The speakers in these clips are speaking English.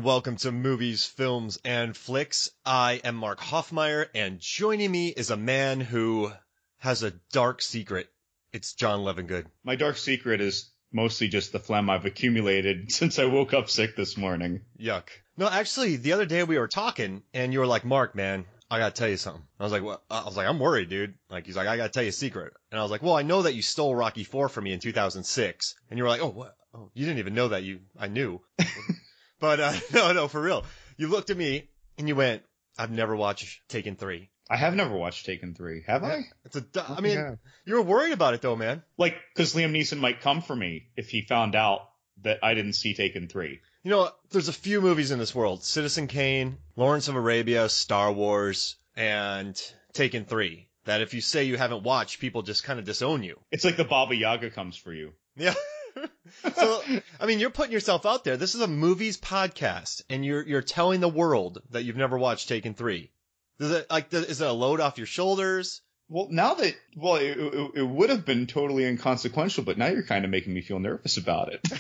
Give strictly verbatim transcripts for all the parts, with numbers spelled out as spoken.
welcome to Movies, Films, and Flicks. I am Mark Hoffmeyer, and joining me is a man who has a dark secret. It's John Levingood. My dark secret is mostly just the phlegm I've accumulated since I woke up sick this morning. Yuck. No, actually, the other day we were talking, and you were like, Mark, man, I gotta tell you something. I was like, what? I was like, I'm worried, dude. Like, he's like, I gotta tell you a secret. And I was like, well, I know that you stole Rocky four from me in two thousand six. And you were like, oh, what? Oh, you didn't even know that. You, I knew. But, uh, no, no, for real. You looked at me and you went, I've never watched Taken three. I have never watched Taken three, have I? It's a, I mean, yeah. You were worried about it though, man. Like, cause Liam Neeson might come for me if he found out that I didn't see Taken three. You know, there's a few movies in this world. Citizen Kane, Lawrence of Arabia, Star Wars, and Taken three. That if you say you haven't watched, people just kind of disown you. It's like the Baba Yaga comes for you. Yeah. So, I mean, you're putting yourself out there. This is a movies podcast, and you're you're telling the world that you've never watched Taken three. Does it like is it a load off your shoulders? Well, now that well, it, it, it would have been totally inconsequential, but now you're kind of making me feel nervous about it.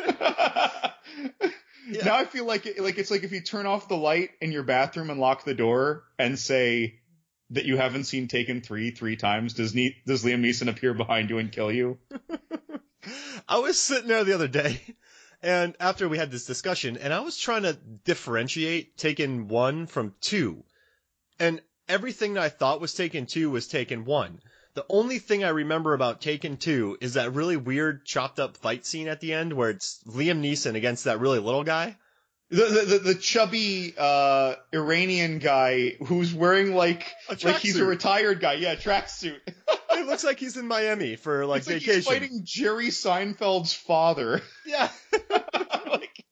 Yeah. Now I feel like it, like it's like if you turn off the light in your bathroom and lock the door and say that you haven't seen Taken three three times. Does ne- does Liam Neeson appear behind you and kill you? I was sitting there the other day, and after we had this discussion, and I was trying to differentiate Taken one from two. And everything that I thought was Taken two was Taken one. The only thing I remember about Taken two is that really weird chopped up fight scene at the end where it's Liam Neeson against that really little guy. The the, the, the chubby uh, Iranian guy who's wearing like like he's a retired guy. Yeah, tracksuit. It looks like he's in Miami for like it's like vacation. He's fighting Jerry Seinfeld's father. Yeah. Like,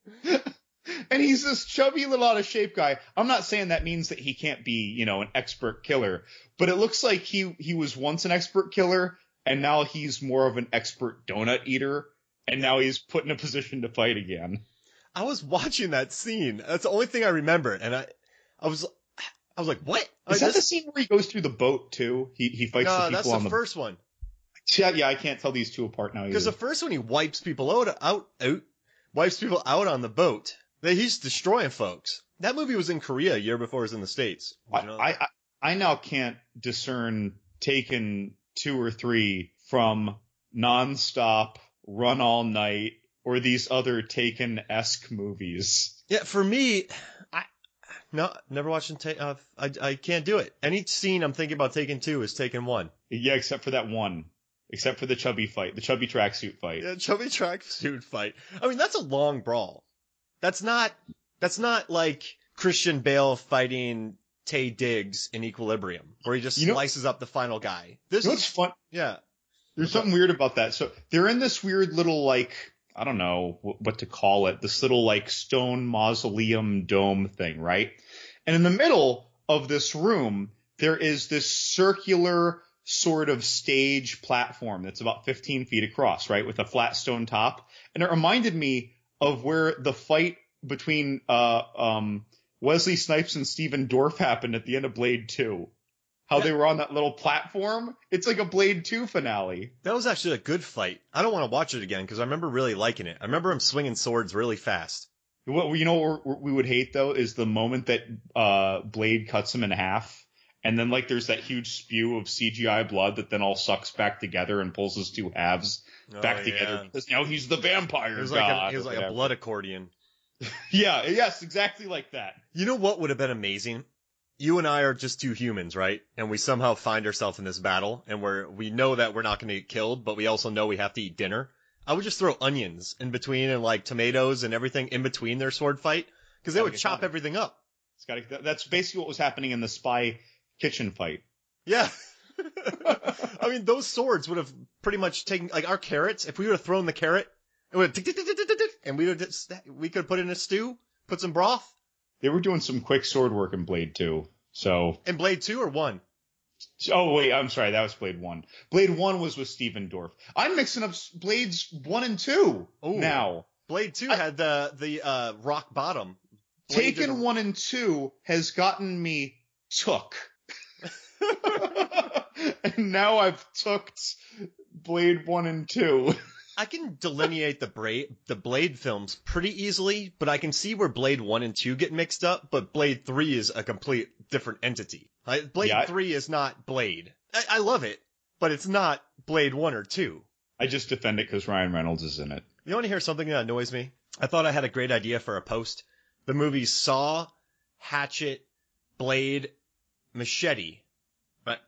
and he's this chubby little out of shape guy. I'm not saying that means that he can't be, you know, an expert killer, but it looks like he he was once an expert killer and now he's more of an expert donut eater and now he's put in a position to fight again. I was watching that scene. That's the only thing I remember, and I I was I was like, what? Is I that just... the scene where he goes through the boat too? He he fights no, the people that's the on the first one. Yeah, yeah, I can't tell these two apart now. Because the first one he wipes people out, out, out, wipes people out on the boat. He's destroying folks. That movie was in Korea a year before it was in the States. You know? I, I I now can't discern Taken two or three from Nonstop, Run All Night, or these other Taken-esque movies. Yeah, for me, I no never watching Taken. Uh, I I can't do it. Any scene I'm thinking about Taken two is Taken one. Yeah, except for that one. Except for the chubby fight, the chubby tracksuit fight. Yeah, chubby tracksuit fight. I mean, that's a long brawl. That's not, that's not like Christian Bale fighting Taye Diggs in Equilibrium, where he just you know, slices up the final guy. This you know is fun. Yeah. There's something weird about that. So they're in this weird little, like, I don't know what to call it, this little, like, stone mausoleum dome thing, right? And in the middle of this room, there is this circular sort of stage platform that's about fifteen feet across, right, with a flat stone top. And it reminded me of where the fight between uh um Wesley Snipes and Stephen Dorff happened at the end of Blade two. How yeah. They were on that little platform. It's like a Blade two finale. That was actually a good fight. I don't want to watch it again because I remember really liking it. I remember him swinging swords really fast. What you know what we would hate though is the moment that uh Blade cuts him in half. And then, like, there's that huge spew of C G I blood that then all sucks back together and pulls his two halves oh, back yeah. together because now he's the vampire it was god. Like a, it was like a blood accordion. Yeah, yes, exactly like that. You know what would have been amazing? You and I are just two humans, right? And we somehow find ourselves in this battle, and we're we know that we're not going to get killed, but we also know we have to eat dinner. I would just throw onions in between and, like, tomatoes and everything in between their sword fight because they would chop everything up. It's gotta, that's basically what was happening in the spy kitchen fight. Yeah. I mean, those swords would have pretty much taken, like, our carrots, if we would have thrown the carrot, it would have, and we would have, we could put it in a stew, put some broth. They were doing some quick sword work in Blade two, so. In Blade two or one? Oh, wait, I'm sorry, that was Blade one. Blade one was with Stephen Dorff. I'm mixing up Blades one and two Ooh. now. Blade two I, had the, the, uh, rock bottom. Blade Taken a... one and two has gotten me took. And now I've tooked Blade one and two. I can delineate the Blade, the Blade films pretty easily, but I can see where Blade one and two get mixed up, but Blade three is a complete different entity. Like, Blade Yeah, I- three is not Blade. I, I love it, but it's not Blade one or two. I just defend it because Ryan Reynolds is in it. You want to hear something that annoys me? I thought I had a great idea for a post. The movies Saw, Hatchet, Blade, Machete. Right?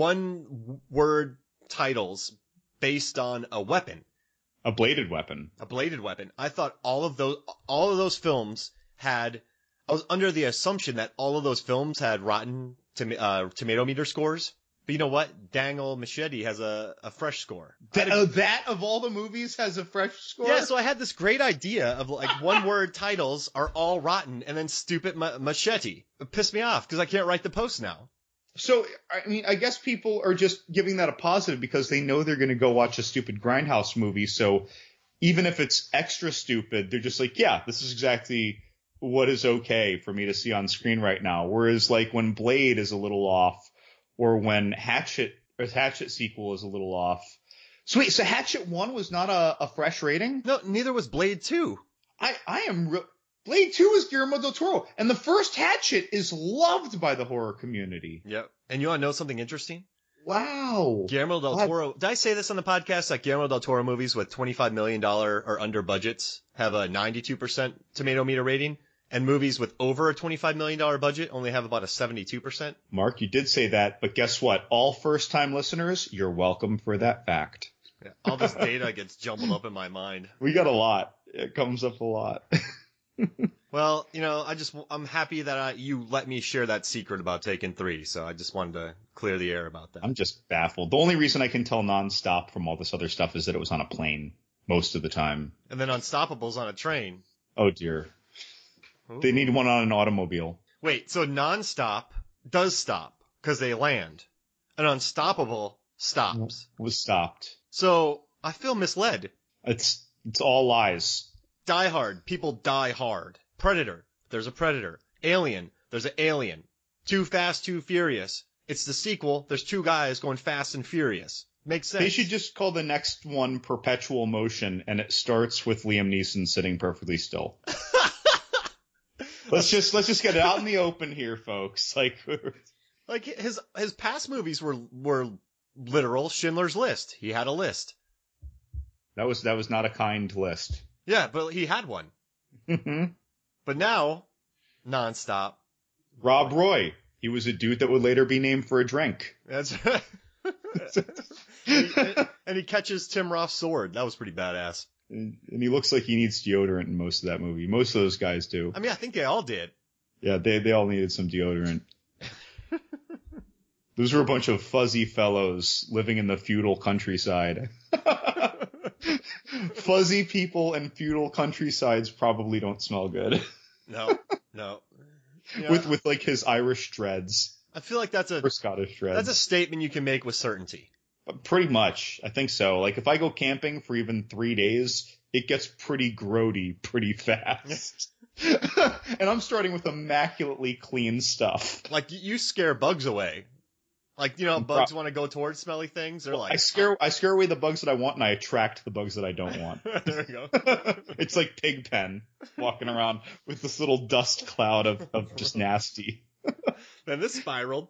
One word titles based on a weapon. A bladed weapon. A bladed weapon. I thought all of those, all of those films had, I was under the assumption that all of those films had rotten tom- uh, tomato meter scores. But you know what? Dangle Machete has a, a fresh score. I had That, a- oh, that of all the movies has a fresh score? yeah, so I had this great idea of like one word titles are all rotten and then stupid ma- machete. It pissed me off because I can't write the post now. So, I mean, I guess people are just giving that a positive because they know they're going to go watch a stupid Grindhouse movie. So even if it's extra stupid, they're just like, yeah, this is exactly what is okay for me to see on screen right now. Whereas like when Blade is a little off or when Hatchet or Hatchet sequel is a little off. So wait, so Hatchet one was not a, a fresh rating? No, neither was Blade two. I, I am re- Blade two is Guillermo del Toro, and the first Hatchet is loved by the horror community. Yep. And you want to know something interesting? Wow. Guillermo del What? Toro. Did I say this on the podcast? That Guillermo del Toro movies with twenty-five million dollars or under budgets have a ninety-two percent tomato meter rating, and movies with over a twenty-five million dollars budget only have about a seventy-two percent. Mark, you did say that, but guess what? All first-time listeners, you're welcome for that fact. Yeah, all this data gets jumbled up in my mind. We got a lot. It comes up a lot. Well, you know, I just, I'm happy that I, you let me share that secret about Taken three, so I just wanted to clear the air about that. I'm just baffled. The only reason I can tell nonstop from all this other stuff is that it was on a plane most of the time. And then Unstoppable's on a train. Oh dear. Ooh. They need one on an automobile. Wait, so Nonstop does stop, because they land. And Unstoppable stops. Was stopped. So, I feel misled. It's it's all lies. Die Hard, people die hard. Predator, there's a Predator. Alien, there's an Alien. Too Fast, Too Furious. It's the sequel, there's two guys going fast and furious. Makes sense. They should just call the next one Perpetual Motion, and it starts with Liam Neeson sitting perfectly still. let's just let's just get it out in the open here, folks. Like, Like, his his past movies were were literal Schindler's List. He had a list. that was that was not a kind list. Yeah, but he had one. But now, Nonstop. Rob Roy. He was a dude that would later be named for a drink. That's and, he, and he catches Tim Roth's sword. That was pretty badass. And, and he looks like he needs deodorant in most of that movie. Most of those guys do. I mean, I think they all did. Yeah, they they all needed some deodorant. Those were a bunch of fuzzy fellows living in the feudal countryside. Fuzzy people and feudal countrysides probably don't smell good. No, no. You know, with with like his Irish dreads I feel like that's a or Scottish dreads. that's a statement you can make with certainty. Pretty much, I think so. Like if I go camping for even three days, it gets pretty grody pretty fast. And I'm starting with immaculately clean stuff. Like, you scare bugs away. Like, you know, bugs want to go towards smelly things. They're like, I scare I scare away the bugs that I want, and I attract the bugs that I don't want. There we go. It's like Pigpen walking around with this little dust cloud of, of just nasty. Then this spiraled.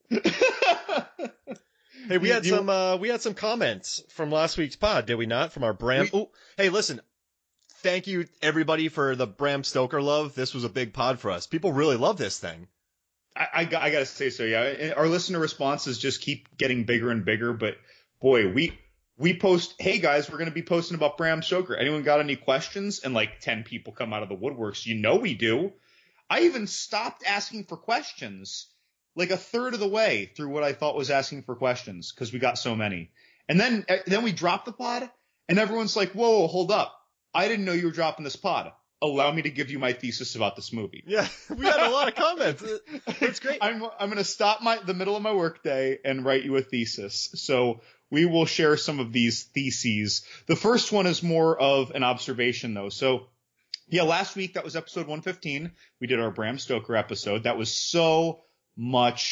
Hey, we You- had you- some uh, we had some comments from last week's pod, did we not? From our Bram. We- Ooh, hey, listen. Thank you everybody for the Bram Stoker love. This was a big pod for us. People really love this thing. I, I, got- I gotta say so, yeah. Our listener responses just keep getting bigger and bigger, but boy, we we post, hey guys, we're gonna be posting about Bram Stoker. Anyone got any questions? And like ten people come out of the woodworks. You know we do. I even stopped asking for questions like a third of the way through what I thought was asking for questions because we got so many. And then then we dropped the pod, and everyone's like, whoa, hold up. I didn't know you were dropping this pod. Allow me to give you my thesis about this movie. Yeah, we had a lot of comments. It's great. I'm I'm gonna stop my the middle of my workday and write you a thesis. So we will share some of these theses. The first one is more of an observation though. So yeah, last week that was episode one fifteen. We did our Bram Stoker episode. That was so much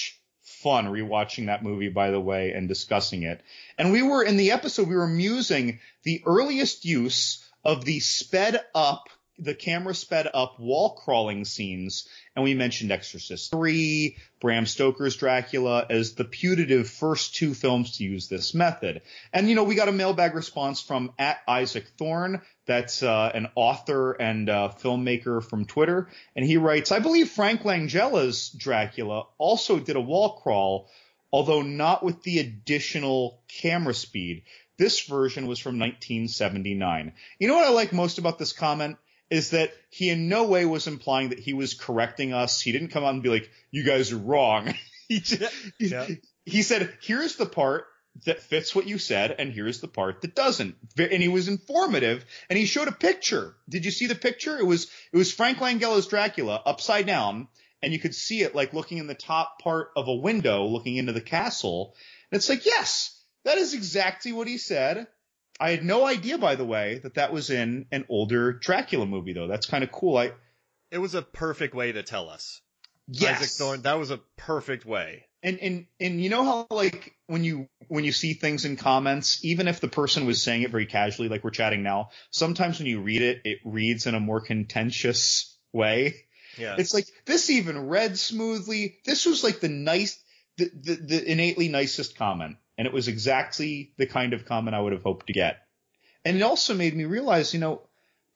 fun rewatching that movie, by the way, and discussing it. And we were, in the episode, we were musing the earliest use of the sped up, the camera sped up wall crawling scenes. And we mentioned Exorcist three, Bram Stoker's Dracula as the putative first two films to use this method. And, you know, we got a mailbag response from at Isaac Thorne. That's uh, an author and uh, filmmaker from Twitter. And he writes, I believe Frank Langella's Dracula also did a wall crawl, although not with the additional camera speed. This version was from nineteen seventy-nine. You know what I like most about this comment? Is that he in no way was implying that he was correcting us. He didn't come out and be like, you guys are wrong. he, just, yeah. he, he said, here's the part that fits what you said, and here's the part that doesn't. And he was informative, and he showed a picture. Did you see the picture? It was it was Frank Langella's Dracula upside down, and you could see it like looking in the top part of a window looking into the castle. And it's like, yes, that is exactly what he said. I had no idea, by the way, that that was in an older Dracula movie, though. That's kind of cool. I It was a perfect way to tell us. Yes. Isaac Thorne, that was a perfect way. And and and you know how, like, when you when you see things in comments, even if the person was saying it very casually, like we're chatting now, sometimes when you read it, it reads in a more contentious way. Yeah. It's like, this even read smoothly. This was like the nice, the, the, the innately nicest comment. And it was exactly the kind of comment I would have hoped to get. And it also made me realize, you know,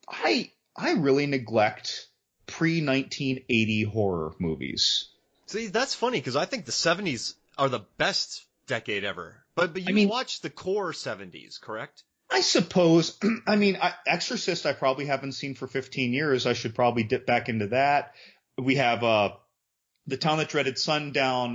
I I really neglect pre nineteen eighty horror movies. See, that's funny because I think the seventies are the best decade ever. But but you I mean, watched the core seventies, correct? I suppose. I mean, I, Exorcist I probably haven't seen for fifteen years. I should probably dip back into that. We have uh, The Town That Dreaded Sundown,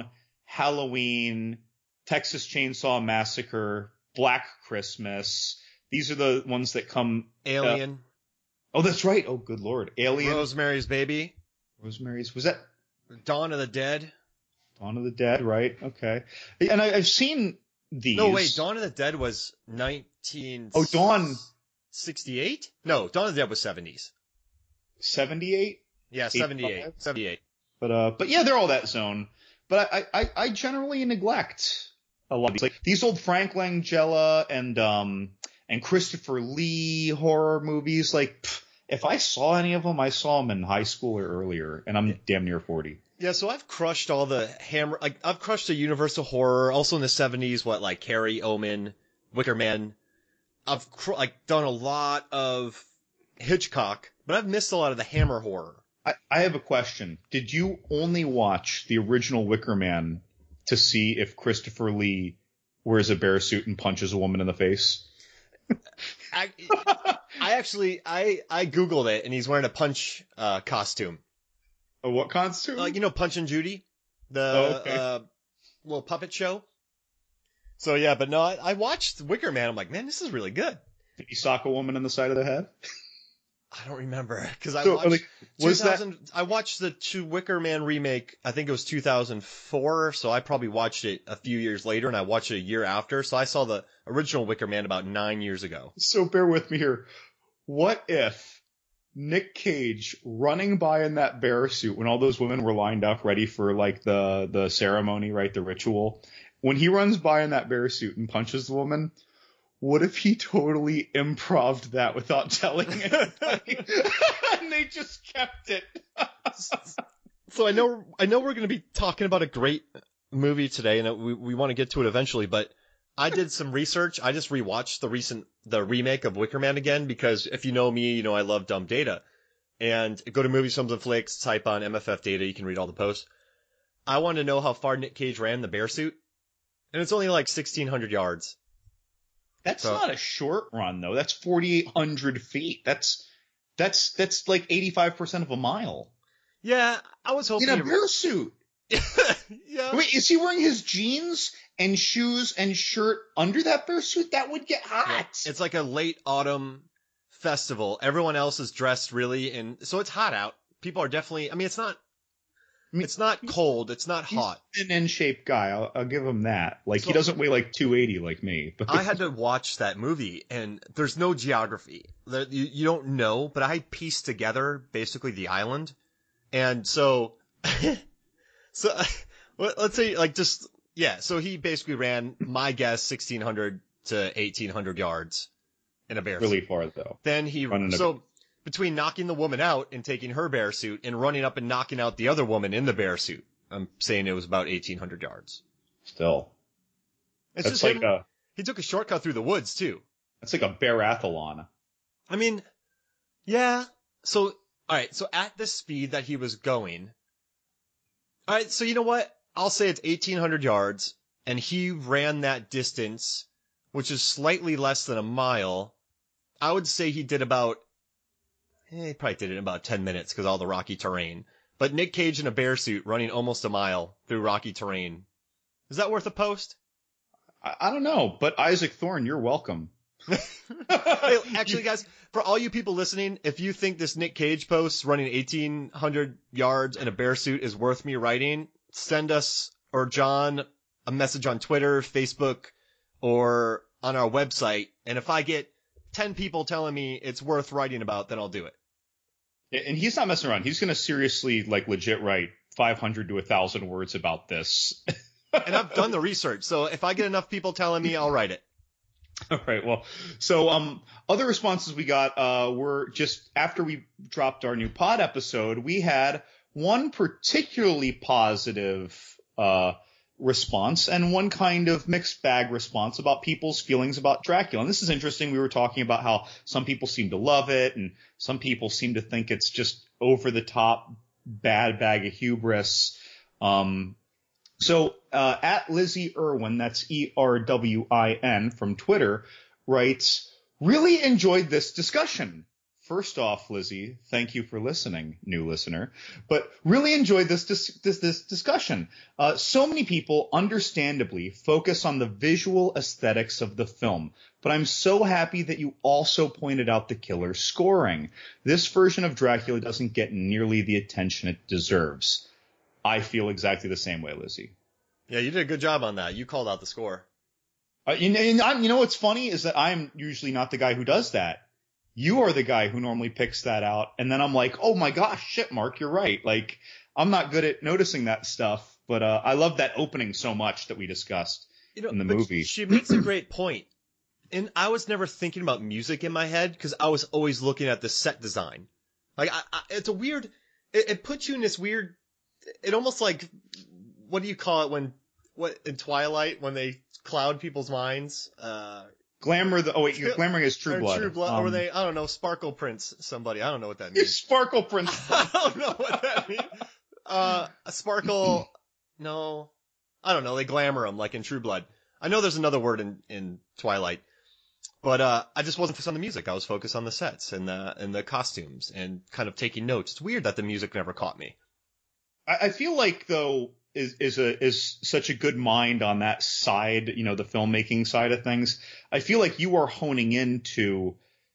Halloween, Texas Chainsaw Massacre, Black Christmas. These are the ones that come. Alien. Uh, oh, that's right. Oh, good Lord. Alien. Rosemary's Baby. Rosemary's. Was that Dawn of the Dead. Dawn of the Dead? Right. Okay. And I, I've seen these. No, wait. Dawn of the Dead was nineteen. Oh, Dawn. sixty-eight? No, Dawn of the Dead was seventies. seventy-eight? Yeah, seventy-eight. seventy-eight. But uh, but yeah, they're all that zone. But I, I, I generally neglect a lot of these. Like these old Frank Langella and um and Christopher Lee horror movies. Like, pff, if I saw any of them, I saw them in high school or earlier, and I'm damn near forty. Yeah, so I've crushed all the hammer. Like I've crushed the Universal horror. Also in the seventies, what like Carrie, Omen, Wicker Man. I've cr- like done a lot of Hitchcock, but I've missed a lot of the Hammer horror. I, I have a question. Did you only watch the original Wicker Man to see if Christopher Lee wears a bear suit and punches a woman in the face? I, I actually, I, I Googled it and he's wearing a Punch, uh, costume. A what costume? Like, you know, Punch and Judy? The, oh, okay. uh, little puppet show. So yeah, but no, I, I watched Wicker Man. I'm like, man, this is really good. Did he sock a woman in the side of the head? I don't remember because I so, watched like, was that... I watched the two Wicker Man remake. I think it was two thousand four. So I probably watched it a few years later, and I watched it a year after. So I saw the original Wicker Man about nine years ago. So bear with me here. What if Nick Cage running by in that bear suit when all those women were lined up ready for like the the ceremony, right, the ritual? When he runs by in that bear suit and punches the woman. What if he totally improv'd that without telling anybody? And they just kept it. So I know, I know we're going to be talking about a great movie today, and we we want to get to it eventually. But I did some research. I just rewatched the recent the remake of Wicker Man again because if you know me, you know I love dumb data. And go to Movies, Films, and Flicks, type on M F F data. You can read all the posts. I want to know how far Nick Cage ran the bear suit, and it's only like sixteen hundred yards. That's so, not a short run though. That's forty-eight hundred feet. That's that's that's like eighty-five percent of a mile. Yeah, I was hoping in a bear suit. Yeah. Wait, is he wearing his jeans and shoes and shirt under that bear suit? That would get hot. Yeah. It's like a late autumn festival. Everyone else is dressed really, and so it's hot out. People are definitely. I mean, it's not. I mean, it's not cold. It's not hot. He's an in-shape guy. I'll, I'll give him that. Like so, he doesn't weigh like two eighty like me. But I had to watch that movie, and there's no geography. There, you, you don't know, but I pieced together basically the island, and so, so Well, let's say like just yeah. So he basically ran, my guess, sixteen hundred to eighteen hundred yards in a bear Really suit. far though. Then he Running a- so between knocking the woman out and taking her bear suit and running up and knocking out the other woman in the bear suit, I'm saying it was about eighteen hundred yards. Still, It's that's just like him. a He took a shortcut through the woods too. that's like a bear-athlon. I mean, yeah. So, alright, so at the speed that he was going, alright, so you know what? I'll say it's eighteen hundred yards, and he ran that distance, which is slightly less than a mile. I would say he did about, eh, he probably did it in about ten minutes because all the rocky terrain. But Nick Cage in a bear suit running almost a mile through rocky terrain. Is that worth a post? I, I don't know, but Isaac Thorne, you're welcome. Hey, actually, guys, for all you people listening, if you think this Nick Cage post running eighteen hundred yards in a bear suit is worth me writing, send us or John a message on Twitter, Facebook, or on our website. And if I get ten people telling me it's worth writing about, then I'll do it. And he's not messing around. He's going to seriously, like, legit write five hundred to one thousand words about this. And I've done the research, so if I get enough people telling me, I'll write it. All right. Well, so um, other responses we got uh, were just after we dropped our new pod episode, we had one particularly positive uh, response and one kind of mixed bag response about people's feelings about Dracula. And this is interesting. We were talking about how some people seem to love it and some people seem to think it's just over the top bad bag of hubris. Um, So uh, at Lizzie Irwin, that's E R W I N from Twitter, writes, really enjoyed this discussion. First off, Lizzie, thank you for listening, new listener. But really enjoyed this dis- this, this discussion. Uh, so many people, understandably, focus on the visual aesthetics of the film. But I'm so happy that you also pointed out the killer scoring. This version of Dracula doesn't get nearly the attention it deserves. I feel exactly the same way, Lizzie. Yeah, you did a good job on that. You called out the score. Uh, and, and I'm, you know what's funny is that I'm usually not the guy who does that. You are the guy who normally picks that out. And then I'm like, oh my gosh, shit, Mark, you're right. Like, I'm not good at noticing that stuff. But uh, I love that opening so much that we discussed You know, in the but movie. She makes a great point. And I was never thinking about music in my head because I was always looking at the set design. Like, I, I, it's a weird, it, it puts you in this weird, it almost like, what do you call it when, what, in Twilight, when they cloud people's minds? Uh, Glamour, the, oh wait, you're glamoring is True or Blood. True Blood, Um, or they, I don't know, Sparkle Prince somebody. I don't know what that means. Sparkle Prince. I don't know what that means. Uh, a sparkle, no, I don't know. They glamour them like in True Blood. I know there's another word in, in Twilight, but, uh, I just wasn't focused on the music. I was focused on the sets and the, and the costumes and kind of taking notes. It's weird that the music never caught me. I, I feel like though, is, is a, is such a good mind on that side, you know, the filmmaking side of things. I feel like you are honing into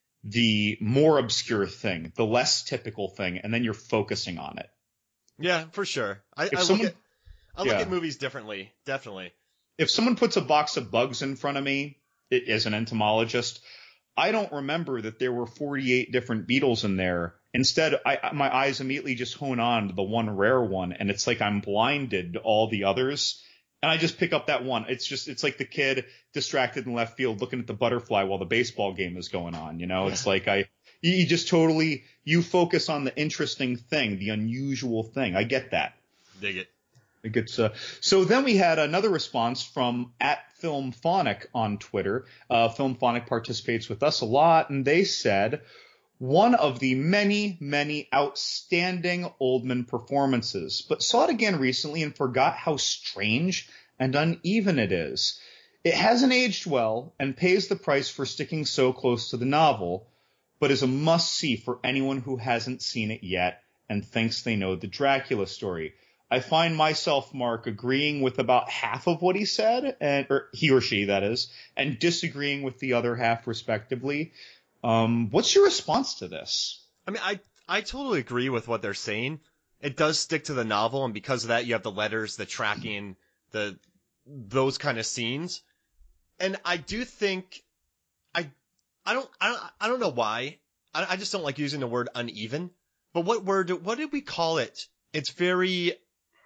the more obscure thing, the less typical thing, and then you're focusing on it. Yeah, for sure. I, I someone- look at, I yeah. look at movies differently. Definitely. If someone puts a box of bugs in front of me, it, as an entomologist, I don't remember that there were forty-eight different beetles in there. Instead, I, my eyes immediately just hone on to the one rare one, and it's like I'm blinded to all the others, and I just pick up that one. It's just, it's like the kid distracted in left field looking at the butterfly while the baseball game is going on, you know? It's like I, you, you just totally, you focus on the interesting thing, the unusual thing. I get that. Dig it. It gets, uh, so then we had another response from at Filmphonic on Twitter. Uh, Filmphonic participates with us a lot, and they said, one of the many, many outstanding Oldman performances, but saw it again recently and forgot how strange and uneven it is. It hasn't aged well and pays the price for sticking so close to the novel, but is a must-see for anyone who hasn't seen it yet and thinks they know the Dracula story. I find myself, Mark, agreeing with about half of what he said, and or he or she, that is, and disagreeing with the other half, respectively. Um, what's your response to this? I mean, I, I totally agree with what they're saying. It does stick to the novel, and because of that, you have the letters, the tracking, the, those kind of scenes. And I do think, I, I don't, I don't, I don't know why. I, I just don't like using the word uneven. But what word, what did we call it? It's very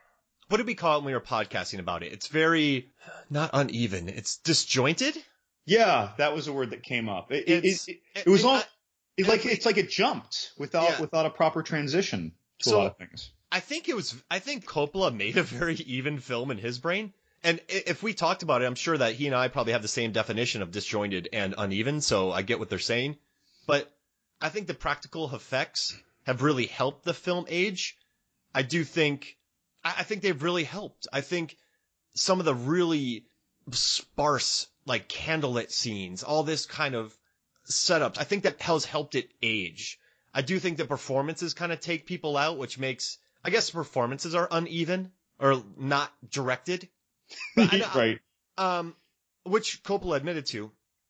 what did we call it when we were podcasting about it? It's very, not uneven. It's disjointed. Yeah, that was a word that came up. It, it, It's, it, it was and all, I- it, like, it's like it jumped without, Yeah. without a proper transition to So- a lot of things. I think it was, I think Coppola made a very even film in his brain. And i- if we talked about it, I'm sure that he and I probably have the same definition of disjointed and uneven, so I get what they're saying. But I think the practical effects have really helped the film age. I do think, I I think they've really helped. I think some of the really sparse, like candlelit scenes, all this kind of setups, I think that has helped it age. I do think the performances kind of take people out, which makes, I guess performances are uneven or not directed. But I- Right. um, which Coppola admitted to.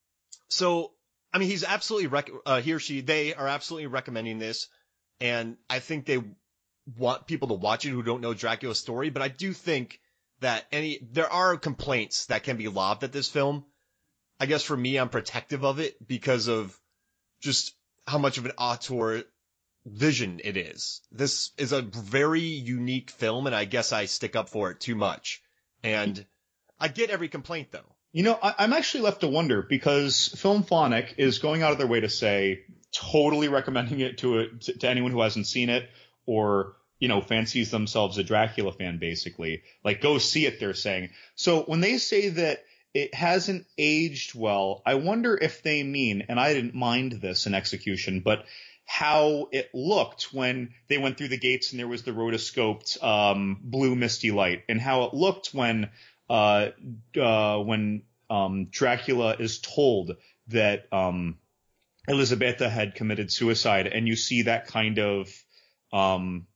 So, I mean, he's absolutely, rec- uh, he or she, they are absolutely recommending this. And I think they want people to watch it who don't know Dracula's story. But I do think that any, there are complaints that can be lobbed at this film. I guess for me, I'm protective of it because of just how much of an auteur vision it is. This is a very unique film, and I guess I stick up for it too much. And I get every complaint, though. You know, I, I'm actually left to wonder because Filmphonic is going out of their way to say, totally recommending it to a, to, to anyone who hasn't seen it or, you know, fancies themselves a Dracula fan, basically. Like, go see it, they're saying. So when they say that it hasn't aged well, I wonder if they mean, and I didn't mind this in execution, but how it looked when they went through the gates and there was the rotoscoped um, blue misty light, and how it looked when uh, uh, when um, Dracula is told that um, Elisabetta had committed suicide, and you see that kind of um,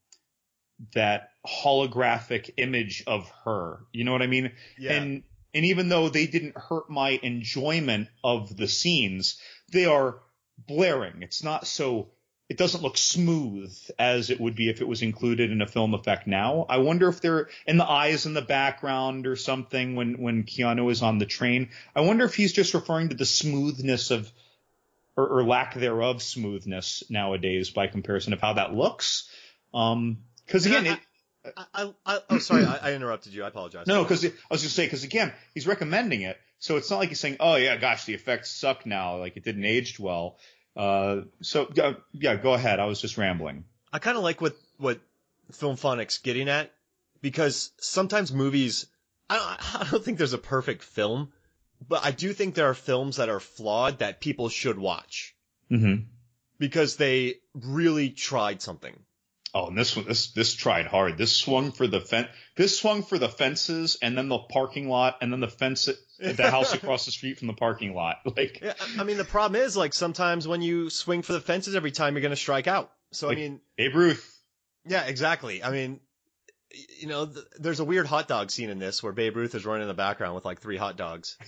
that holographic image of her. You know what I mean? Yeah. And and even though they didn't hurt my enjoyment of the scenes, they are blaring. It's not so. It doesn't look smooth as it would be if it was included in a film effect now. I wonder if they're in the eyes in the background or something when, when Keanu is on the train. I wonder if he's just referring to the smoothness of, or, or lack thereof smoothness nowadays by comparison of how that looks. Um, cause again, I, it, I, I, I, oh, sorry, I, I interrupted you. I apologize. no, cause I was just saying, cause again, he's recommending it. So it's not like he's saying, oh yeah, gosh, the effects suck now. Like it didn't age well. Uh, so uh, yeah, go ahead. I was just rambling. I kind of like what, what Filmphonic's getting at, because sometimes movies, I don't, I don't think there's a perfect film, but I do think there are films that are flawed that people should watch Mm-hmm. because they really tried something. Oh, and this one, this this tried hard. This swung for the fen- This swung for the fences, and then the parking lot, and then the fence, at the house across the street from the parking lot. Like, Yeah, I mean, the problem is, like, sometimes when you swing for the fences every time, you're going to strike out. So, Like- I mean, Babe Ruth. yeah, exactly. I mean, you know, th- there's a weird hot dog scene in this where Babe Ruth is running in the background with like three hot dogs.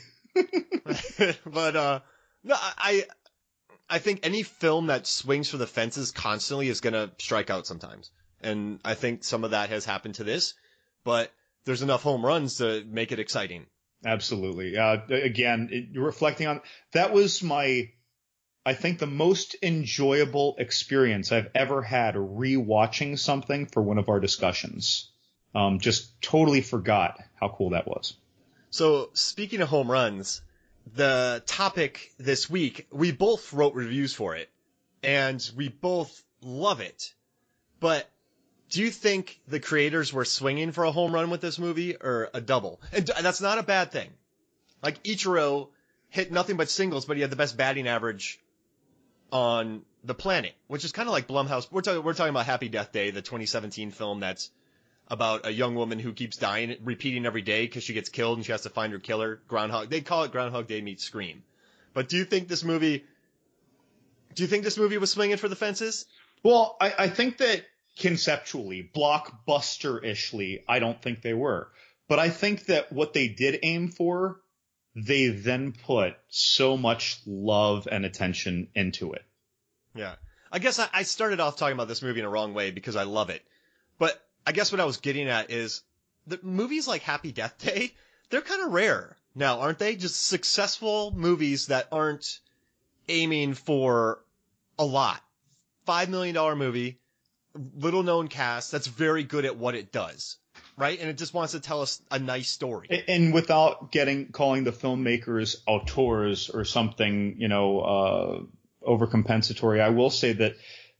But, uh, no, I, I think any film that swings for the fences constantly is going to strike out sometimes. And I think some of that has happened to this, but there's enough home runs to make it exciting. Absolutely. Uh, again, it, reflecting on that was my, I think the most enjoyable experience I've ever had rewatching something for one of our discussions. Um, just totally forgot how cool that was. So, speaking of home runs, the topic this week, we both wrote reviews for it, and we both love it. But do you think the creators were swinging for a home run with this movie, or a double? And that's not a bad thing. Like, Ichiro hit nothing but singles, but he had the best batting average on the planet, which is kind of like Blumhouse. We're talking, we're talking about Happy Death Day, the twenty seventeen film that's about a young woman who keeps dying, repeating every day because she gets killed and she has to find her killer. Groundhog. They call it Groundhog Day meets Scream. But do you think this movie? Do you think this movie was swinging for the fences? Well, I, I think that conceptually, blockbuster-ishly, I don't think they were. But I think that what they did aim for, they then put so much love and attention into it. Yeah. I guess I, I started off talking about this movie in a wrong way because I love it. But I guess what I was getting at is the movies like Happy Death Day, they're kind of rare now, aren't they? Just successful movies that aren't aiming for a lot. Five million dollar movie, little known cast that's very good at what it does. right? And it just wants to tell us a nice story. And without getting calling the filmmakers auteurs or something, you know, uh, overcompensatory, I will say that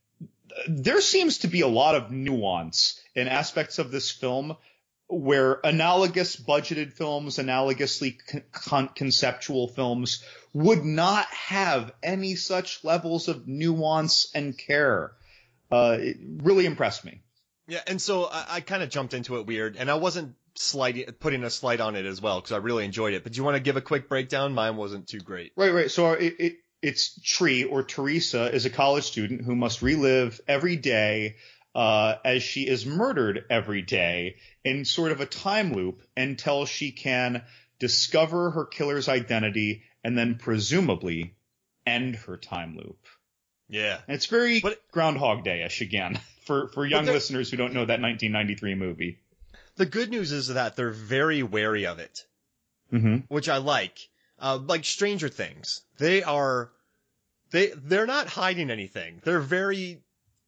there seems to be a lot of nuance in aspects of this film where analogous budgeted films, analogously con- conceptual films would not have any such levels of nuance and care. Uh, it really impressed me. Yeah, and so I, I kind of jumped into it weird, and I wasn't sliding, putting a slight on it as well because I really enjoyed it. But do you want to give a quick breakdown? Mine wasn't too great. Right, right. So it, it, it's Tree, or Teresa, is a college student who must relive every day uh, as she is murdered every day in sort of a time loop until she can discover her killer's identity and then presumably end her time loop. Yeah. And it's very but, Groundhog Day-ish again for, for young the, listeners who don't know that nineteen ninety-three movie. The good news is that they're very wary of it, mm-hmm. which I like. Uh, like Stranger Things, they are, they, they're not hiding anything. They're very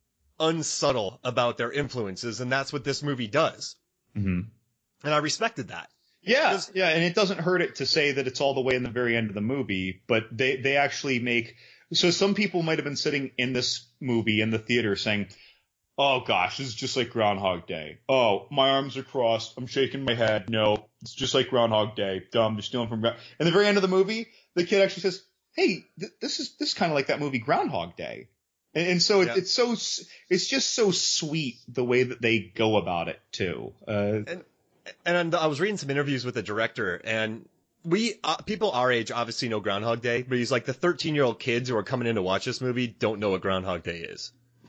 unsubtle about their influences, and that's what this movie does. Mm-hmm. And I respected that. Yeah, yeah, and it doesn't hurt it to say that it's all the way in the very end of the movie, but they, they actually make... So some people might have been sitting in this movie in the theater saying, oh gosh, this is just like Groundhog Day. Oh, my arms are crossed. I'm shaking my head. No, it's just like Groundhog Day. Dumb, they're stealing from Ground. In the very end of the movie, the kid actually says, hey, th- this is this is kind of like that movie Groundhog Day. And, and so it, yeah. it's so it's just so sweet the way that they go about it too. Uh, and and I was reading some interviews with the director, and we uh, people our age obviously know Groundhog Day, but he's like the thirteen-year-old kids who are coming in to watch this movie don't know what Groundhog Day is.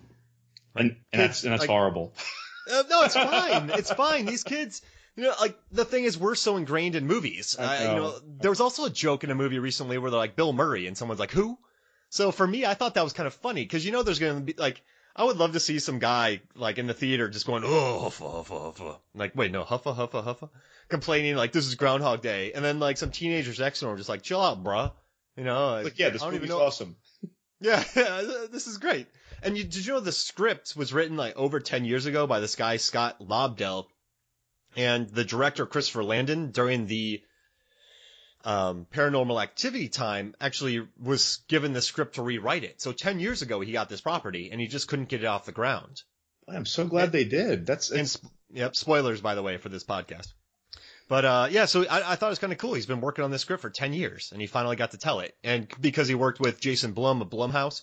Like, and, and that's and that's like, horrible. Uh, no, it's fine. It's fine. These kids, you know, like the thing is, we're so ingrained in movies. Uh, know. You know, there was also a joke in a movie recently where they're like Bill Murray, and someone's like, "Who?" So for me, I thought that was kind of funny because you know, there's going to be like, I would love to see some guy like in the theater just going, "Oh, huffa, huffa, huffa." Like, wait, no, huffa, huffa, huffa, complaining like this is Groundhog Day, and then like some teenagers next to him just like, "Chill out, bruh." You know, like, yeah, this movie's awesome. Yeah, yeah, this is great. And you, did you know the script was written like over ten years ago by this guy, Scott Lobdell, and the director, Christopher Landon, during the um, Paranormal Activity time, actually was given the script to rewrite it. So ten years ago, he got this property, and he just couldn't get it off the ground. I'm so glad and, they did. That's and, Yep, spoilers, by the way, for this podcast. But, uh, yeah, so I, I thought it was kind of cool. He's been working on this script for ten years, and he finally got to tell it. And because he worked with Jason Blum of Blumhouse,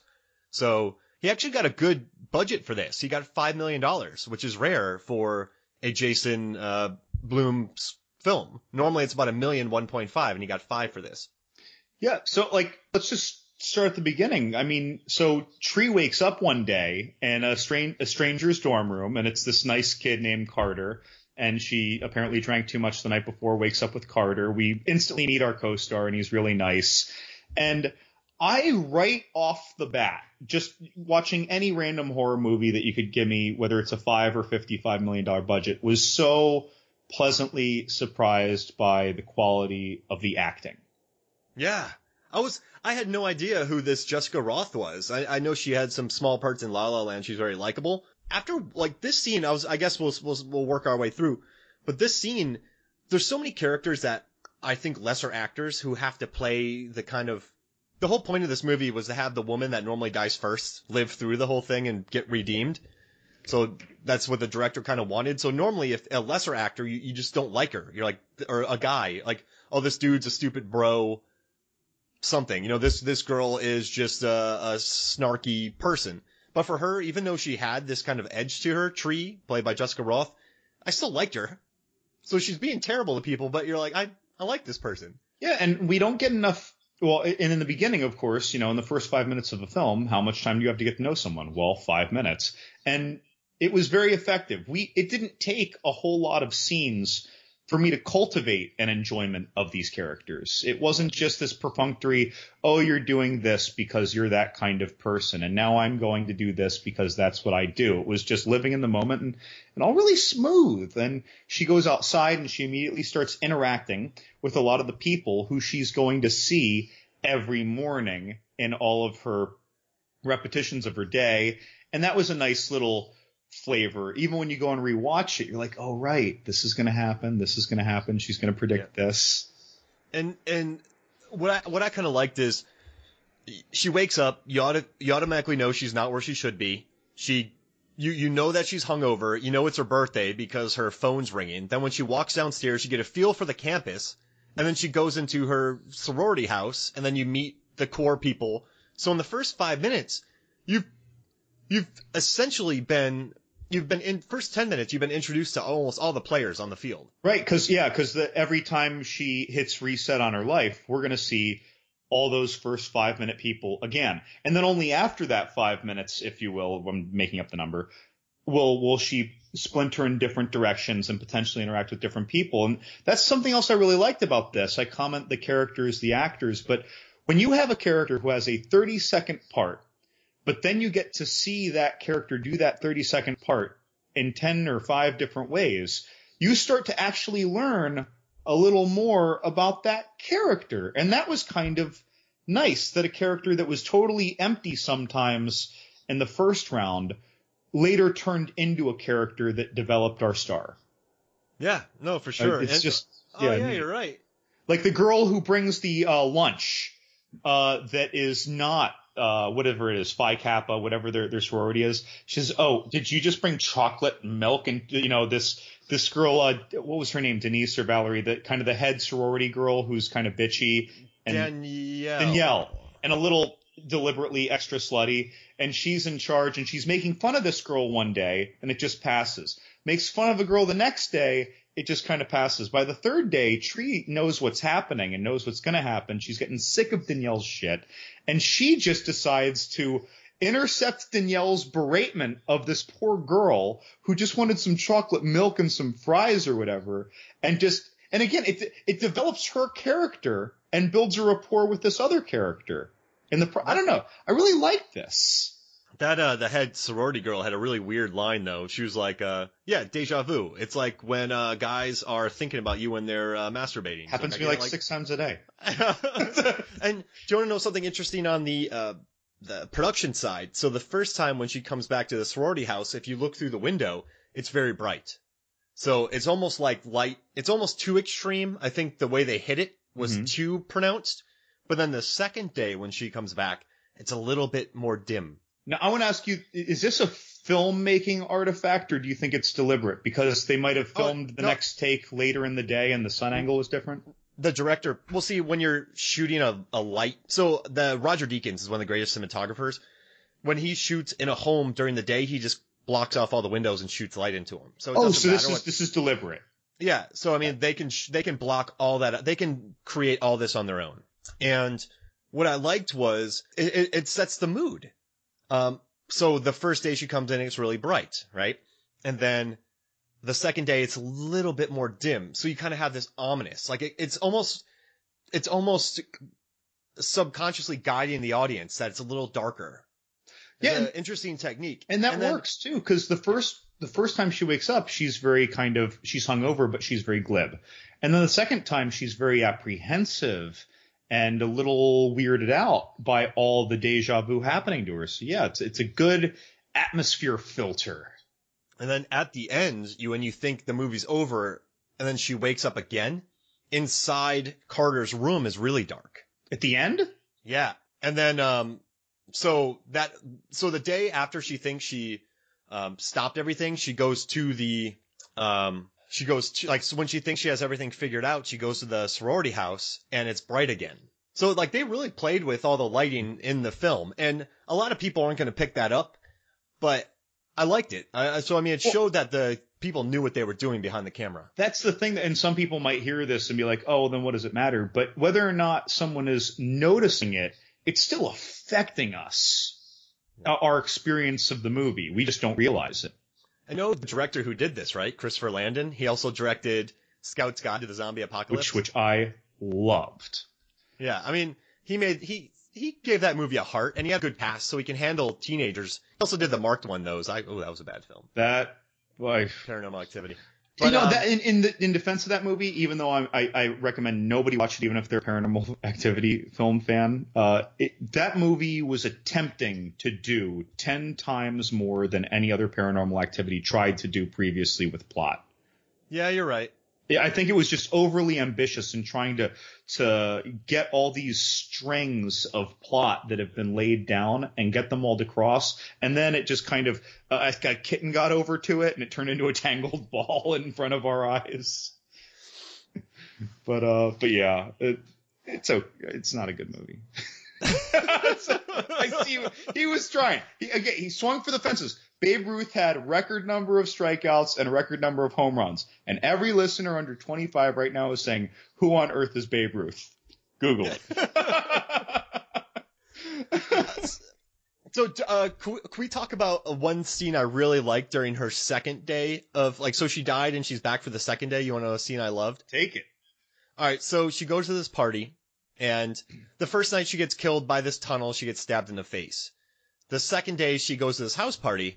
so he actually got a good budget for this. He got five million dollars, which is rare for a Jason uh, Blum film. Normally it's about a million, one point five, and he got five for this. Yeah, so, like, let's just start at the beginning. I mean, so Tree wakes up one day in a, strange, a stranger's dorm room, and it's this nice kid named Carter. And she apparently drank too much the night before, wakes up with Carter. We instantly meet our co-star, and he's really nice. And I, right off the bat, just watching any random horror movie that you could give me, whether it's a five or fifty-five million dollars budget, was so pleasantly surprised by the quality of the acting. Yeah. I was, I had no idea who this Jessica Roth was. I, I know she had some small parts in La La Land. She's very likable. After, like, this scene, I was, I guess we'll, we'll, we'll work our way through, but this scene, there's so many characters that I think lesser actors who have to play the kind of, the whole point of this movie was to have the woman that normally dies first live through the whole thing and get redeemed. So that's what the director kind of wanted. So normally if a lesser actor, you, you just don't like her. You're like, or a guy, like, oh, this dude's a stupid bro, something. You know, this, this girl is just a, a snarky person. But for her, even though she had this kind of edge to her, Tree, played by Jessica Roth, I still liked her. So she's being terrible to people, but you're like, I, I like this person. Yeah, and we don't get enough. Well, and in the beginning, of course, you know, in the first five minutes of a film, how much time do you have to get to know someone? Well, five minutes. And it was very effective. We, it didn't take a whole lot of scenes for me to cultivate an enjoyment of these characters. It wasn't just this perfunctory, oh, you're doing this because you're that kind of person, and now I'm going to do this because that's what I do. It was just living in the moment and, and all really smooth. And she goes outside and she immediately starts interacting with a lot of the people who she's going to see every morning in all of her repetitions of her day. And that was a nice little flavor. Even when you go and rewatch it, you're like, oh, right, this is going to happen. This is going to happen. She's going to predict yeah. this. And and what I what I kind of liked is she wakes up. You auto, you automatically know she's not where she should be. She you you know that she's hungover. You know it's her birthday because her phone's ringing. Then when she walks downstairs, you get a feel for the campus, and then she goes into her sorority house, and then you meet the core people. So in the first five minutes, you've you've essentially been. You've been in first ten minutes. You've been introduced to almost all the players on the field, right? Because yeah, because every time she hits reset on her life, we're gonna see all those first five minute people again, and then only after that five minutes, if you will, I'm making up the number, will will she splinter in different directions and potentially interact with different people, and that's something else I really liked about this. I comment the characters, the actors, but when you have a character who has a thirty second part. But then you get to see that character do that thirty second part in ten or five different ways. You start to actually learn a little more about that character. And that was kind of nice that a character that was totally empty sometimes in the first round later turned into a character that developed our star. Yeah, no, for sure. Uh, it's and, just, oh yeah, yeah, you're right. Like the girl who brings the uh, lunch uh, that is not Uh, whatever it is, Phi Kappa, whatever their, their sorority is. She says, oh, did you just bring chocolate milk? And, you know, this, this girl, uh, what was her name? Denise or Valerie, the kind of the head sorority girl who's kind of bitchy. And Danielle. Danielle. And a little deliberately extra slutty. And she's in charge and she's making fun of this girl one day and it just passes. Makes fun of a girl the next day. It just kind of passes. By the third day, Tree knows what's happening and knows what's going to happen. She's getting sick of Danielle's shit. And she just decides to intercept Danielle's beratement of this poor girl who just wanted some chocolate milk and some fries or whatever. And just, and again, it, it develops her character and builds a rapport with this other character. And the, I don't know. I really like this. That, uh, the head sorority girl had a really weird line, though. She was like, uh, yeah, deja vu. It's like when, uh, guys are thinking about you when they're, uh, masturbating. Happens so to me like, like six times a day. And do you want to know something interesting on the, uh, the production side? So the first time when she comes back to the sorority house, if you look through the window, it's very bright. So it's almost like light. It's almost too extreme. I think the way they hit it was mm-hmm. too pronounced. But then the second day when she comes back, it's a little bit more dim. Now, I want to ask you, is this a filmmaking artifact or do you think it's deliberate? Because they might have filmed oh, the no. next take later in the day and the sun angle was different? The director, we'll see when you're shooting a, a light. So the Roger Deakins is one of the greatest cinematographers. When he shoots in a home during the day, he just blocks off all the windows and shoots light into them. So it oh, so this what, is this is deliberate. Yeah. So I mean, they can sh- they can block all that. They can create all this on their own. And what I liked was it, it, it sets the mood. Um, so the first day she comes in, it's really bright, right? And then the second day, it's a little bit more dim. So you kind of have this ominous, like it, it's almost, it's almost subconsciously guiding the audience that it's a little darker. It's yeah. An interesting technique. And that and then, works too, because the first, the first time she wakes up, she's very kind of, she's hungover, but she's very glib. And then the second time, she's very apprehensive and a little weirded out by all the deja vu happening to her. So yeah, it's it's a good atmosphere filter. And then at the end, you when you think the movie's over, and then she wakes up again, inside Carter's room is really dark. At the end? Yeah. And then um so that so the day after she thinks she um stopped everything, she goes to the um She goes to, like, so when she thinks she has everything figured out, she goes to the sorority house and it's bright again. So, like, they really played with all the lighting in the film. And a lot of people aren't going to pick that up, but I liked it. I, so, I mean, it showed that the people knew what they were doing behind the camera. That's the thing. That, and some people might hear this and be like, oh, then what does it matter? But whether or not someone is noticing it, it's still affecting us, yeah. our experience of the movie. We just don't realize it. I know the director who did this, right? Christopher Landon. He also directed Scout's Guide to the Zombie Apocalypse. Which, which I loved. Yeah, I mean, he made, he, he gave that movie a heart, and he had a good cast, so he can handle teenagers. He also did the Marked one, though. I, oh, that was a bad film. That, like. Paranormal Activity. But, you know, um, that in in, the, in defense of that movie, even though I'm, I I recommend nobody watch it, even if they're a Paranormal Activity film fan, uh, it, that movie was attempting to do ten times more than any other Paranormal Activity tried to do previously with plot. Yeah, you're right. Yeah, I think it was just overly ambitious in trying to to get all these strings of plot that have been laid down and get them all to cross, and then it just kind of uh, a kitten got over to it and it turned into a tangled ball in front of our eyes. but uh, but yeah, it, it's okay. It's not a good movie. I see. He was trying. He, again, he swung for the fences. Babe Ruth had a record number of strikeouts and a record number of home runs. And every listener under twenty-five right now is saying, who on earth is Babe Ruth? Google it. So, uh, can we, can we talk about one scene I really liked during her second day of, like, so she died and she's back for the second day. You want to know a scene I loved? Take it. All right. So she goes to this party, and the first night she gets killed by this tunnel. She gets stabbed in the face. The second day she goes to this house party,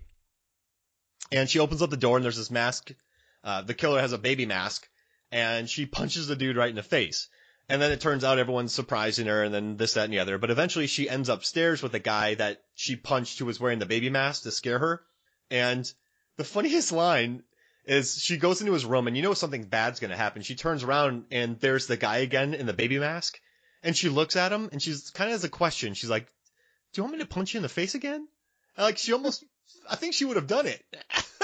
and she opens up the door and there's this mask. Uh, the killer has a baby mask, and she punches the dude right in the face. And then it turns out everyone's surprising her, and then this, that, and the other. But eventually she ends upstairs with the guy that she punched who was wearing the baby mask to scare her. And the funniest line is she goes into his room, and you know something bad's going to happen. She turns around, and there's the guy again in the baby mask. And she looks at him, and she's kind of has a question. She's like, do you want me to punch you in the face again? And like, she almost, I think she would have done it.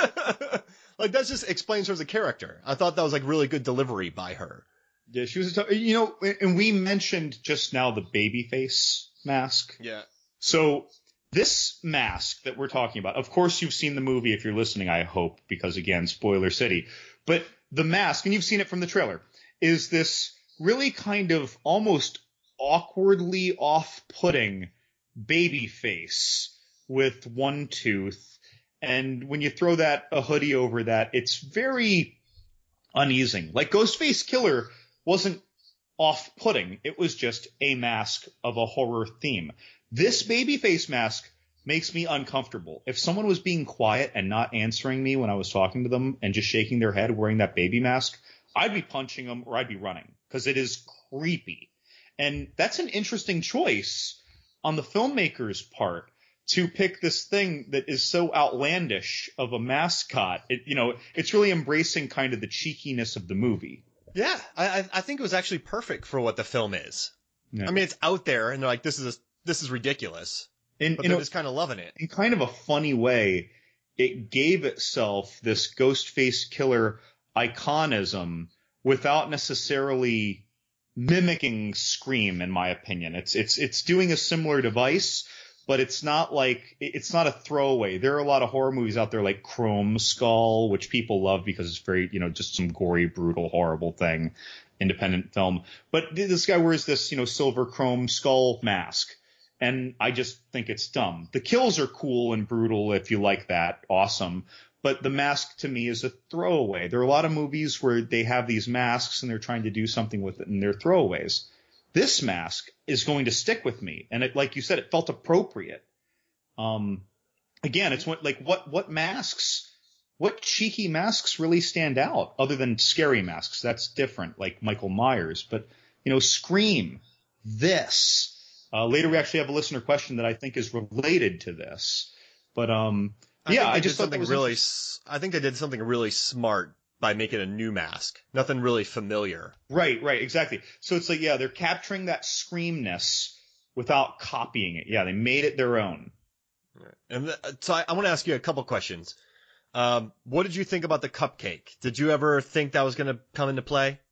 Like, that just explains her as a character. I thought that was like really good delivery by her. Yeah, she was, a, you know, and we mentioned just now the baby face mask. Yeah. So this mask that we're talking about, of course you've seen the movie if you're listening, I hope, because again, spoiler city. But the mask, and you've seen it from the trailer, is this really kind of almost awkwardly off-putting baby face with one tooth. And when you throw that, a hoodie over that, it's very uneasing. Like Ghostface Killer wasn't off-putting. It was just a mask of a horror theme. This babyface mask makes me uncomfortable. If someone was being quiet and not answering me when I was talking to them and just shaking their head wearing that baby mask, I'd be punching them or I'd be running because it is creepy. And that's an interesting choice on the filmmaker's part to pick this thing that is so outlandish of a mascot. It, you know, it's really embracing kind of the cheekiness of the movie. Yeah, I I think it was actually perfect for what the film is. Yeah. I mean, it's out there, and they're like, this is a, this is ridiculous, in, but in they're a, just kind of loving it. In kind of a funny way, it gave itself this Ghostface Killer iconism without necessarily mimicking Scream, in my opinion. It's it's it's doing a similar device, but it's not like it's not a throwaway. There are a lot of horror movies out there like Chrome Skull, which people love because it's very, you know, just some gory, brutal, horrible thing, independent film. But this guy wears this, you know, silver chrome skull mask, and I just think it's dumb. The kills are cool and brutal if you like that, awesome. But the mask to me is a throwaway. There are a lot of movies where they have these masks and they're trying to do something with it and they're throwaways. This mask is going to stick with me. And it, like you said, it felt appropriate. Um, again, it's what, like what, what masks, what cheeky masks really stand out other than scary masks? That's different, like Michael Myers, but you know, Scream, this, uh, later we actually have a listener question that I think is related to this, but, um, I yeah, think they I just did thought that something was really. s- I think they did something really smart by making a new mask. Nothing really familiar. Right, right, exactly. So it's like, yeah, they're capturing that Screamness without copying it. Yeah, they made it their own. And th- so I, I want to ask you a couple questions. Um, what did you think about the cupcake? Did you ever think that was going to come into play?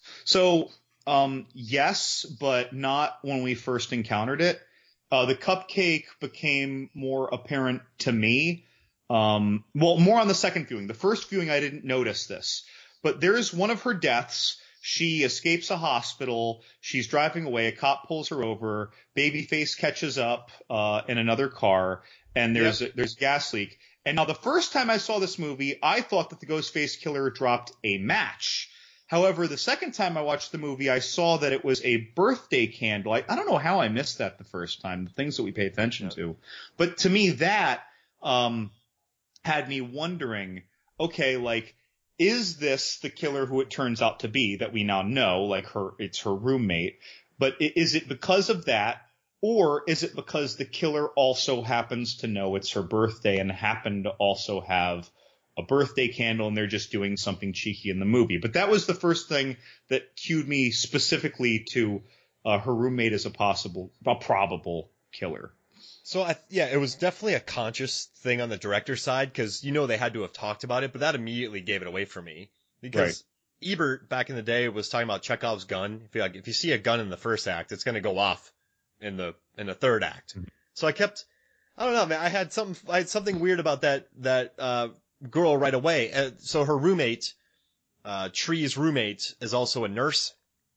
So, um, yes, but not when we first encountered it. Uh, the cupcake became more apparent to me. Um, well, more on the second viewing. The first viewing, I didn't notice this, but there's one of her deaths. She escapes a hospital. She's driving away. A cop pulls her over. Babyface catches up, uh, in another car, and there's, Yep. a, there's a gas leak. And now the first time I saw this movie, I thought that the Ghostface Killer dropped a match. However, the second time I watched the movie, I saw that it was a birthday candle. I, I don't know how I missed that the first time, the things that we pay attention Yep. to. But to me, that, um, had me wondering, okay, like, is this the killer who it turns out to be that we now know, like her, it's her roommate, but is it because of that, or is it because the killer also happens to know it's her birthday and happened to also have a birthday candle and they're just doing something cheeky in the movie? But that was the first thing that cued me specifically to uh, her roommate as a possible, a probable killer. So, I, yeah, it was definitely a conscious thing on the director's side, because, you know, they had to have talked about it, but that immediately gave it away for me. Because right. Ebert, back in the day, was talking about Chekhov's gun. If you, like, if you see a gun in the first act, it's going to go off in the in the third act. Mm-hmm. So I kept, I don't know, man, I had something, I had something weird about that, that uh, girl right away. Uh, so her roommate, uh, Tree's roommate, is also a nurse.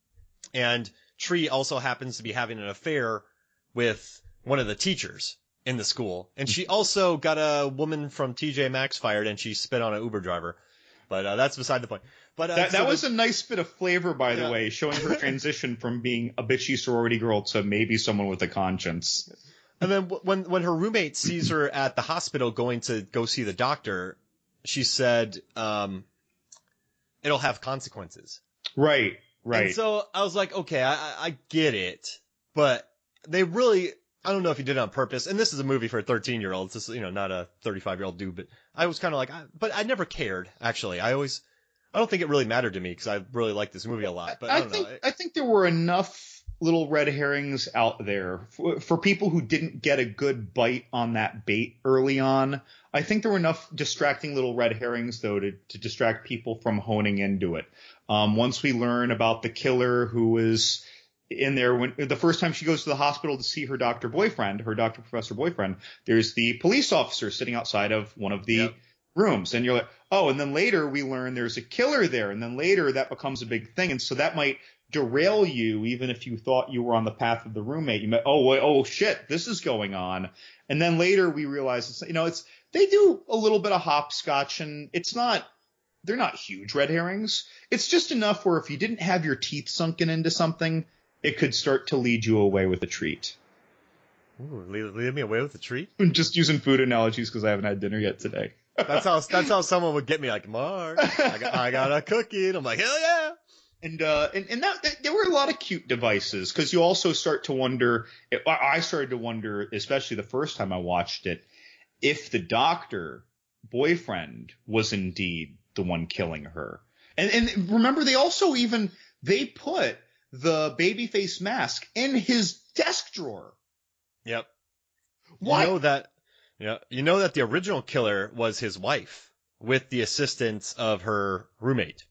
And Tree also happens to be having an affair with one of the teachers in the school. And she also got a woman from T J Maxx fired, and she spit on an Uber driver. But uh, that's beside the point. But uh, That, so that was the, a nice bit of flavor, by yeah. the way, showing her transition from being a bitchy sorority girl to maybe someone with a conscience. And then when when her roommate sees her at the hospital going to go see the doctor, she said, um, it'll have consequences. Right, right. And so I was like, okay, I, I get it. But they really... I don't know if he did it on purpose, and this is a movie for a thirteen-year-old. It's just, you know, not a thirty-five-year-old dude, but I was kind of like, I, but I never cared, actually. I always, I don't think it really mattered to me, because I really like this movie a lot, but I, I don't think, know. I think there were enough little red herrings out there for, for people who didn't get a good bite on that bait early on. I think there were enough distracting little red herrings, though, to, to distract people from honing into it. Um, once we learn about the killer who was in there when the first time she goes to the hospital to see her doctor boyfriend, her doctor professor boyfriend, there's the police officer sitting outside of one of the yep. rooms. And you're like, oh, and then later we learn there's a killer there. And then later that becomes a big thing. And so that might derail you, even if you thought you were on the path of the roommate. You might, oh, wait, oh shit, this is going on. And then later we realize, it's, you know, it's, they do a little bit of hopscotch, and it's not, they're not huge red herrings. It's just enough where if you didn't have your teeth sunken into something, it could start to lead you away with a treat. Ooh, lead, lead me away with a treat? I'm just using food analogies because I haven't had dinner yet today. That's how that's how someone would get me, like, Mark, I got, I got a cookie. And I'm like, hell yeah. And, uh, and, and that, that, there were a lot of cute devices, because you also start to wonder, I started to wonder, especially the first time I watched it, if the doctor boyfriend was indeed the one killing her. And, and remember, they also even, they put the babyface mask in his desk drawer. Yep. What? You know that, yeah, you know that the original killer was his wife with the assistance of her roommate.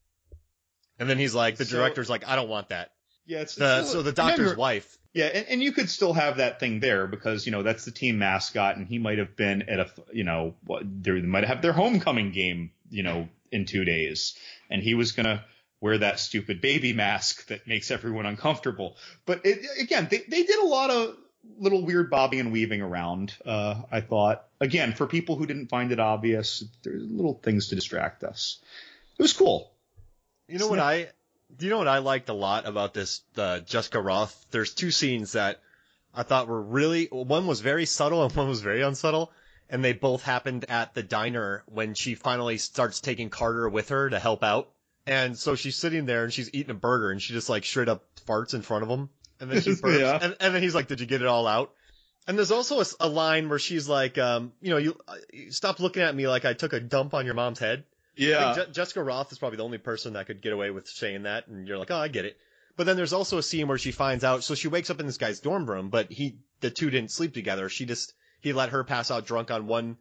And then he's like, the so, director's like, I don't want that. Yeah, it's, the, it's so the doctor's wife. Yeah, and, and you could still have that thing there because, you know, that's the team mascot, and he might have been at a, you know, they might have their homecoming game, you know, in two days, and he was gonna wear that stupid baby mask that makes everyone uncomfortable. But it, again, they, they did a lot of little weird bobbing and weaving around, uh, I thought. Again, for people who didn't find it obvious, there's little things to distract us. It was cool. You know what I, do you know what I liked a lot about this, uh, Jessica Roth? There's two scenes that I thought were really, one was very subtle and one was very unsubtle. And they both happened at the diner when she finally starts taking Carter with her to help out. And so she's sitting there and she's eating a burger and she just like straight up farts in front of him. And then she burps. yeah. and, and then he's like, did you get it all out? And there's also a, a line where she's like, um, you know, you, you stop looking at me like I took a dump on your mom's head. Yeah. I think Je- Jessica Roth is probably the only person that could get away with saying that. And you're like, oh, I get it. But then there's also a scene where she finds out. So she wakes up in this guy's dorm room, but he, the two didn't sleep together. She just, he let her pass out drunk on one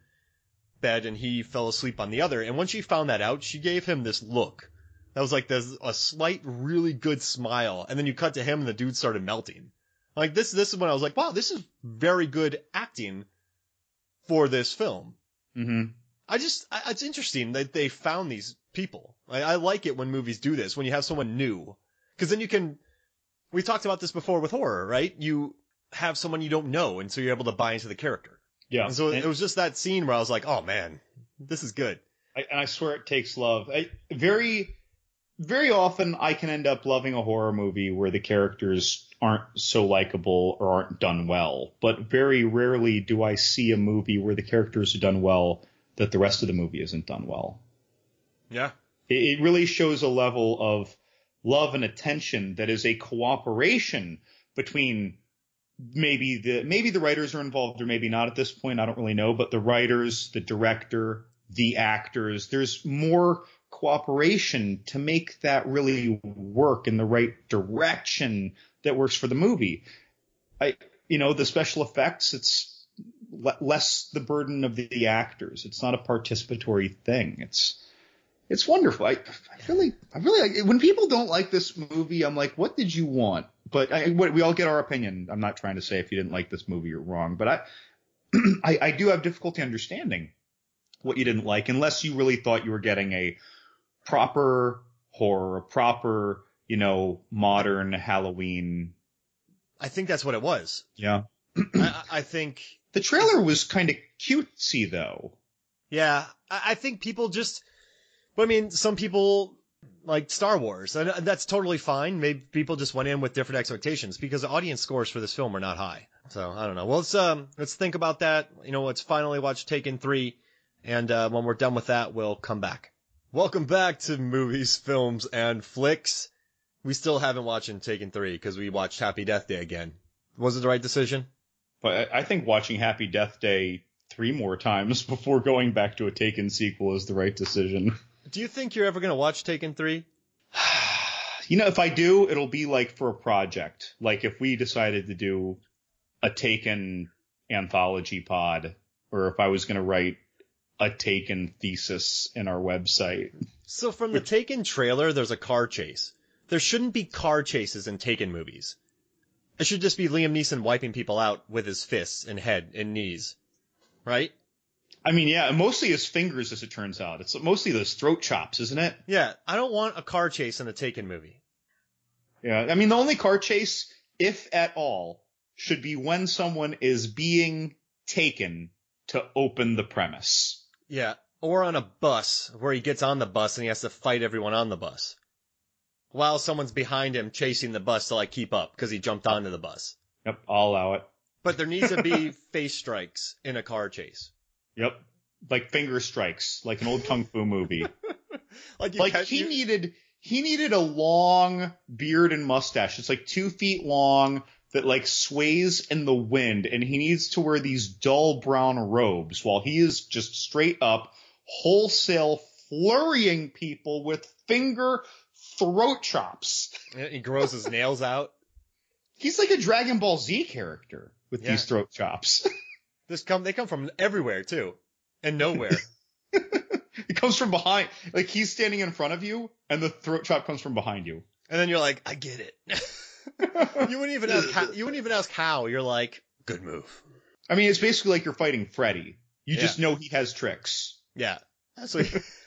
bed and he fell asleep on the other. And when she found that out, she gave him this look. That was like there's a slight, really good smile. And then you cut to him and the dude started melting. Like this, this is when I was like, wow, this is very good acting for this film. Mm-hmm. I just, I, it's interesting that they found these people. I, I like it when movies do this, when you have someone new. Cause then you can, we talked about this before with horror, right? You have someone you don't know, and so you're able to buy into the character. Yeah. And so and, it was just that scene where I was like, oh man, this is good. I, and I swear it takes love. I, very, very often I can end up loving a horror movie where the characters aren't so likable or aren't done well. But very rarely do I see a movie where the characters are done well that the rest of the movie isn't done well. Yeah. It, it really shows a level of love and attention that is a cooperation between maybe the maybe the writers are involved or maybe not at this point. I don't really know, but the writers, the director, the actors, there's more cooperation to make that really work in the right direction that works for the movie. I, you know, the special effects, it's le- less the burden of the, the actors. It's not a participatory thing. It's, it's wonderful. I, I really, I really, like, when people don't like this movie, I'm like, what did you want? But I, we all get our opinion. I'm not trying to say if you didn't like this movie, you're wrong, but I, I, I do have difficulty understanding what you didn't like, unless you really thought you were getting a proper horror, a proper, you know, modern Halloween. I think that's what it was. Yeah. I, I think the trailer was kind of cutesy, though. Yeah, I, I think people just. But I mean, some people like Star Wars, and that's totally fine. Maybe people just went in with different expectations because the audience scores for this film are not high. So I don't know. Well, let's um, let's think about that. You know, let's finally watch Taken three, and uh, when we're done with that, we'll come back. Welcome back to Movies, Films, and Flicks. We still haven't watched Taken three because we watched Happy Death Day again. Was it the right decision? But I think watching Happy Death Day three more times before going back to a Taken sequel is the right decision. Do you think you're ever going to watch Taken three? You know, if I do, it'll be like for a project. Like if we decided to do a Taken anthology pod, or if I was going to write a Taken thesis in our website. So from the Taken trailer, there's a car chase. There shouldn't be car chases in Taken movies. It should just be Liam Neeson wiping people out with his fists and head and knees. Right? I mean, yeah, mostly his fingers, as it turns out. It's mostly those throat chops, isn't it? Yeah, I don't want a car chase in a Taken movie. Yeah, I mean, the only car chase, if at all, should be when someone is being taken to open the premise. Yeah, or on a bus, where he gets on the bus and he has to fight everyone on the bus. While someone's behind him chasing the bus to, like, keep up, because he jumped onto the bus. Yep, I'll allow it. But there needs to be face strikes in a car chase. Yep. Like finger strikes, like an old kung fu movie. like like he you... needed he needed a long beard and mustache. It's like two feet long that like sways in the wind, and he needs to wear these dull brown robes while he is just straight up wholesale flurrying people with finger throat chops. He grows his nails out. He's like a Dragon Ball Z character with yeah. these throat chops. This come they come from everywhere too, and nowhere. It comes from behind, like he's standing in front of you, and the throat chop comes from behind you. And then you're like, I get it. you wouldn't even ask. How, you wouldn't even ask how. You're like, good move. I mean, it's basically like you're fighting Freddy. You yeah. just know he has tricks. Yeah. So,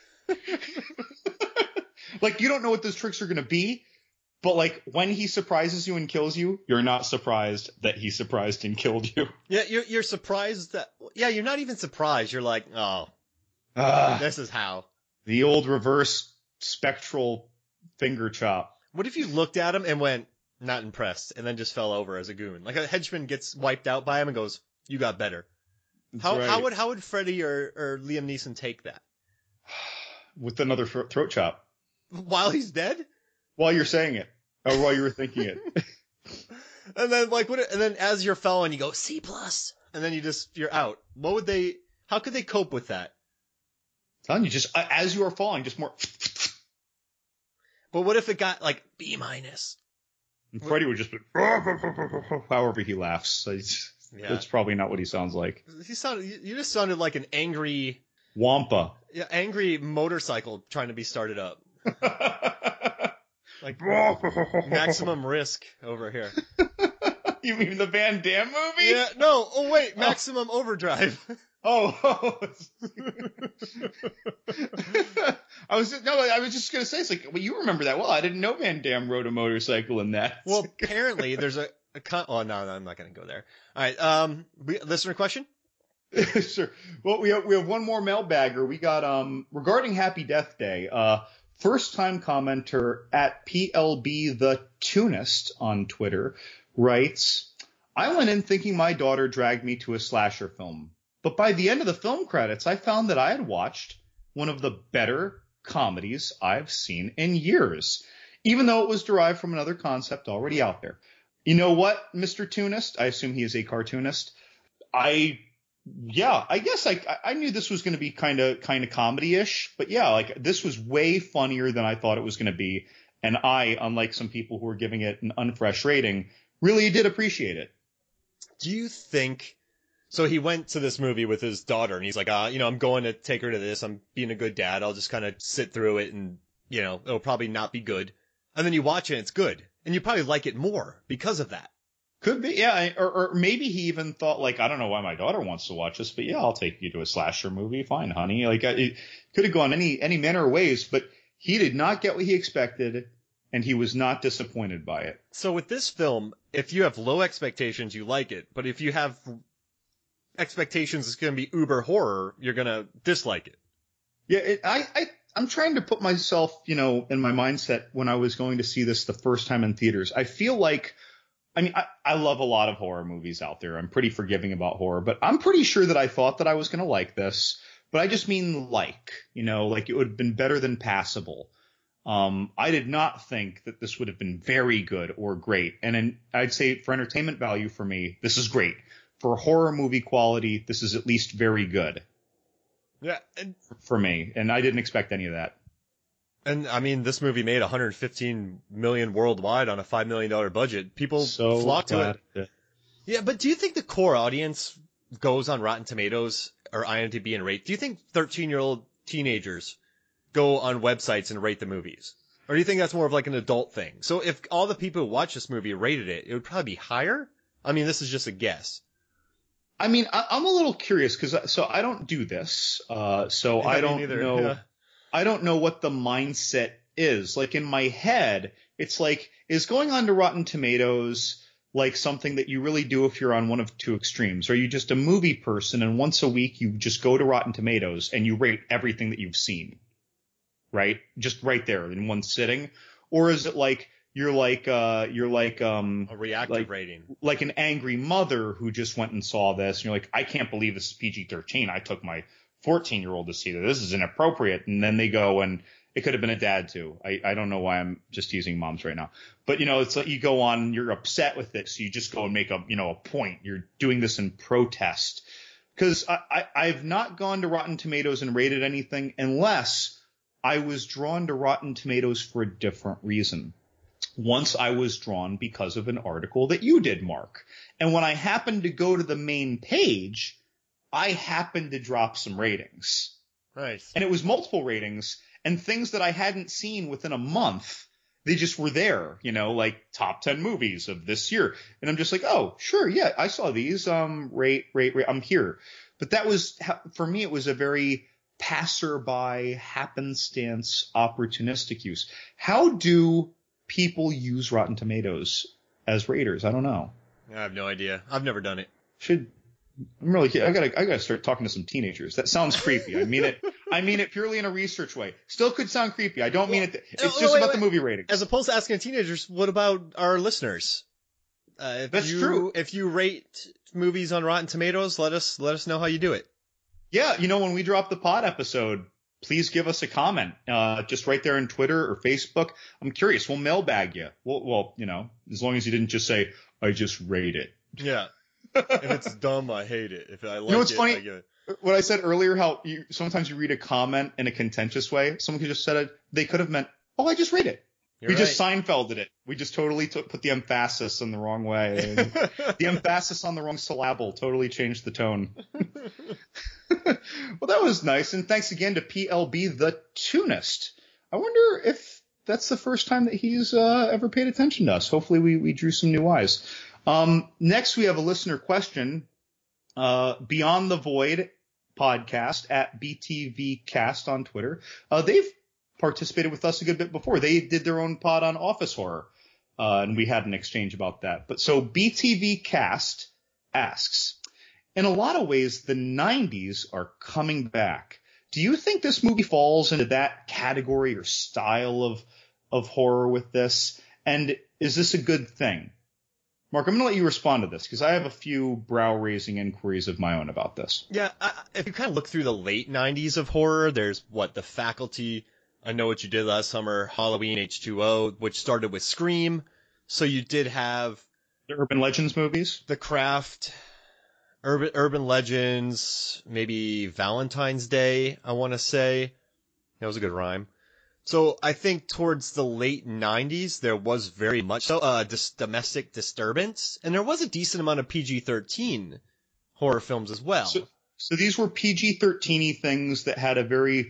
like you don't know what those tricks are gonna be. But, like, when he surprises you and kills you, you're not surprised that he surprised and killed you. Yeah, you're you're surprised that... Yeah, you're not even surprised. You're like, oh, uh, this is how. The old reverse spectral finger chop. What if you looked at him and went, not impressed, and then just fell over as a goon? Like, a henchman gets wiped out by him and goes, you got better. That's how right. how would how would Freddy or, or Liam Neeson take that? With another throat chop. While he's dead? While you're saying it. Or while you were thinking it. And then, like, what? And then as you're falling, you go, C plus. And then you just, you're out. What would they, how could they cope with that? I'm telling you, just uh, as you are falling, just more. But what if it got, like, B minus? And Freddy would just be, however he laughs. It's, yeah. That's probably not what he sounds like. He sounded, you just sounded like an angry. Wampa. Yeah, angry motorcycle trying to be started up. Like Maximum Risk over here. You mean the Van Damme movie? Yeah. No. Oh wait, Maximum oh. Overdrive. Oh. oh. I was no. I was just gonna say it's like, well, you remember that well. I didn't know Van Damme rode a motorcycle in that. Well, apparently there's a. a con- oh no, no, I'm not gonna go there. All right. Um, we, listener question. Sure. Well, we have, we have one more mailbagger. We got um regarding Happy Death Day. Uh. First time commenter at P L B the Tunist on Twitter writes, I went in thinking my daughter dragged me to a slasher film, but by the end of the film credits, I found that I had watched one of the better comedies I've seen in years, even though it was derived from another concept already out there. You know what, Mister Toonist? I assume he is a cartoonist. I, yeah, I guess I I knew this was going to be kind of kind of comedy-ish, but yeah, like this was way funnier than I thought it was going to be, and I, unlike some people who were giving it an unfresh rating, really did appreciate it. Do you think? So he went to this movie with his daughter, and he's like, uh, you know, I'm going to take her to this. I'm being a good dad. I'll just kind of sit through it, and you know, it'll probably not be good. And then you watch it, and it's good, and you probably like it more because of that. Could be, yeah, or, or maybe he even thought, like, I don't know why my daughter wants to watch this, but yeah, I'll take you to a slasher movie. Fine, honey. Like, it could have gone any any manner of ways, but he did not get what he expected, and he was not disappointed by it. So with this film, if you have low expectations, you like it, but if you have expectations it's going to be uber horror, you're going to dislike it. Yeah, it, I, I, I'm trying to put myself, you know, in my mindset when I was going to see this the first time in theaters. I feel like, I mean, I, I love a lot of horror movies out there. I'm pretty forgiving about horror, but I'm pretty sure that I thought that I was going to like this, but I just mean like, you know, like it would have been better than passable. Um, I did not think that this would have been very good or great. And in, I'd say for entertainment value for me, this is great. For horror movie quality, this is at least very good. Yeah. And, for me. And I didn't expect any of that. And I mean, this movie made one hundred fifteen million worldwide on a five million dollars budget. People so flock to glad. it. Yeah, but do you think the core audience goes on Rotten Tomatoes or IMDb and rate? Do you think thirteen-year-old teenagers go on websites and rate the movies? Or do you think that's more of like an adult thing? So if all the people who watched this movie rated it, it would probably be higher? I mean, this is just a guess. I mean, I, I'm a little curious because so I don't do this. Uh, so Yeah, I me don't neither. know. Yeah. I don't know what the mindset is. Like in my head, it's like, is going on to Rotten Tomatoes like something that you really do if you're on one of two extremes? Are you just a movie person and once a week you just go to Rotten Tomatoes and you rate everything that you've seen? Right? Just right there in one sitting? Or is it like you're like uh you're like um A reactive like, rating. like an angry mother who just went and saw this and you're like, I can't believe this is P G thirteen. I took my fourteen year old to see this. This is inappropriate. And then they go and it could have been a dad too. I, I don't know why I'm just using moms right now, but you know, it's like you go on and you're upset with it. So you just go and make a, you know, a point. You're doing this in protest. Cause I, I, I've not gone to Rotten Tomatoes and rated anything unless I was drawn to Rotten Tomatoes for a different reason. Once I was drawn because of an article that you did, Mark. And when I happened to go to the main page, I happened to drop some ratings. Nice. And it was multiple ratings and things that I hadn't seen within a month. They just were there, you know, like top ten movies of this year. And I'm just like, oh, sure. Yeah, I saw these. Um, rate, rate, rate. I'm here. But that was, for me, it was a very passerby, happenstance, opportunistic use. How do people use Rotten Tomatoes as raters? I don't know. I have no idea. I've never done it. Should I'm really I gotta I gotta start talking to some teenagers. That sounds creepy. I mean it I mean it purely in a research way. Still could sound creepy. I don't mean it. It's Oh, just wait, about wait. the movie ratings. As opposed to asking teenagers, what about our listeners? Uh, if That's you, true. If you rate movies on Rotten Tomatoes, let us let us know how you do it. Yeah, you know, when we drop the pod episode, please give us a comment. Uh, just right there on Twitter or Facebook. I'm curious. We'll mailbag you. Well, well, you know, as long as you didn't just say, I just rate it. Yeah. If it's dumb, I hate it. If I like know what's it, funny? I give it. What I said earlier, how you sometimes you read a comment in a contentious way. Someone could just said it. They could have meant, oh, I just rate it. You're we right. just Seinfelded it. We just totally took, put the emphasis in the wrong way. The emphasis on the wrong syllable totally changed the tone. Well, that was nice. And thanks again to P L B the Toonist. I wonder if that's the first time that he's uh, ever paid attention to us. Hopefully we, we drew some new eyes. Um, next, we have a listener question. Uh, Beyond the Void podcast at B T V Cast on Twitter. Uh, they've participated with us a good bit before. They did their own pod on office horror, uh, and we had an exchange about that. But so B T V Cast asks, in a lot of ways, the nineties are coming back. Do you think this movie falls into that category or style of of horror with this? And is this a good thing? Mark, I'm going to let you respond to this because I have a few brow-raising inquiries of my own about this. Yeah, I, if you kind of look through the late nineties of horror, there's what, The Faculty, I Know What You Did Last Summer, Halloween, H two O, which started with Scream. So you did have The Urban Legends movies. The Craft, Urban, Urban Legends, maybe Valentine's Day, I want to say. That was a good rhyme. So I think towards the late nineties, there was very much so uh, dis- domestic disturbance, and there was a decent amount of P G thirteen horror films as well. So, so these were P G thirteen-y things that had a very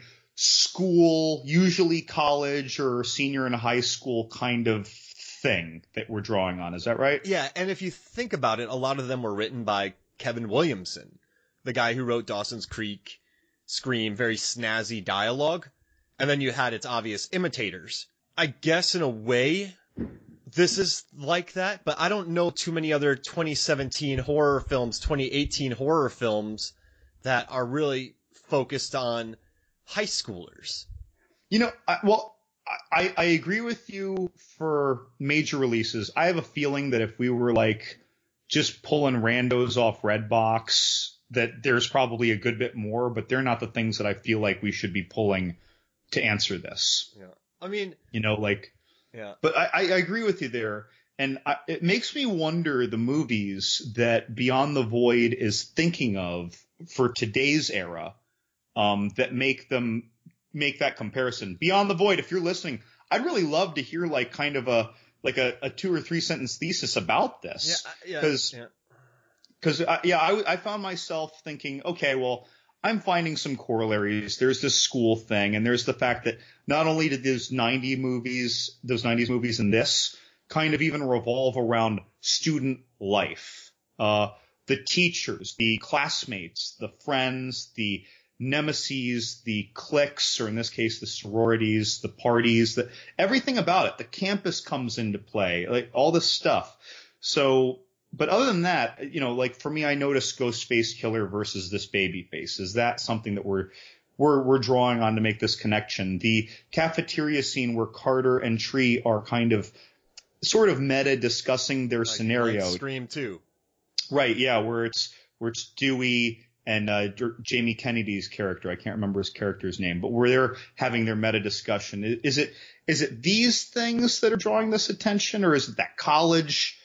school, usually college or senior in high school kind of thing that we're drawing on. Is that right? Yeah, and if you think about it, a lot of them were written by Kevin Williamson, the guy who wrote Dawson's Creek, Scream, very snazzy dialogue. And then you had its obvious imitators. I guess in a way, this is like that, but I don't know too many other twenty seventeen horror films, twenty eighteen horror films that are really focused on high schoolers. You know, I, well, I, I agree with you for major releases. I have a feeling that if we were like just pulling randos off Redbox, that there's probably a good bit more, but they're not the things that I feel like we should be pulling to answer this. Yeah. I mean, you know, like, yeah, but I, I agree with you there. And I, it makes me wonder the movies that Beyond the Void is thinking of for today's era, um, that make them make that comparison. Beyond the Void, if you're listening, I'd really love to hear like kind of a, like a, a two or three sentence thesis about this. Yeah. Cause, yeah. cause I, yeah, I, I found myself thinking, okay, well, I'm finding some corollaries. There's this school thing, and there's the fact that not only did those ninety movies, those nineties movies and this kind of even revolve around student life. Uh, the teachers, the classmates, the friends, the nemesis, the cliques, or in this case, the sororities, the parties, the, everything about it. The campus comes into play, like all this stuff. So, but other than that, you know, like for me, I noticed Ghostface Killer versus this Babyface. Is that something that we're we're we're drawing on to make this connection? The cafeteria scene where Carter and Tree are kind of sort of meta discussing their like, scenario. Like Scream two. Right, yeah, where it's where it's Dewey and uh, Jamie Kennedy's character. I can't remember his character's name, but where they're having their meta discussion. Is it is it these things that are drawing this attention, or is it that college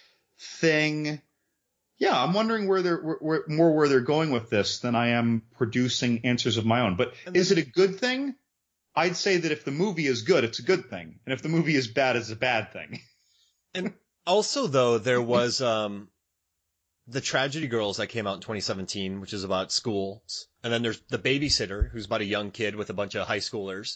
thing? Yeah, I'm wondering where they're where, where, more where they're going with this than I am producing answers of my own. But is it a good thing? I'd say that if the movie is good, it's a good thing, and if the movie is bad, it's a bad thing. And also, though, there was um, the Tragedy Girls that came out in twenty seventeen, which is about schools, and then there's The Babysitter, who's about a young kid with a bunch of high schoolers.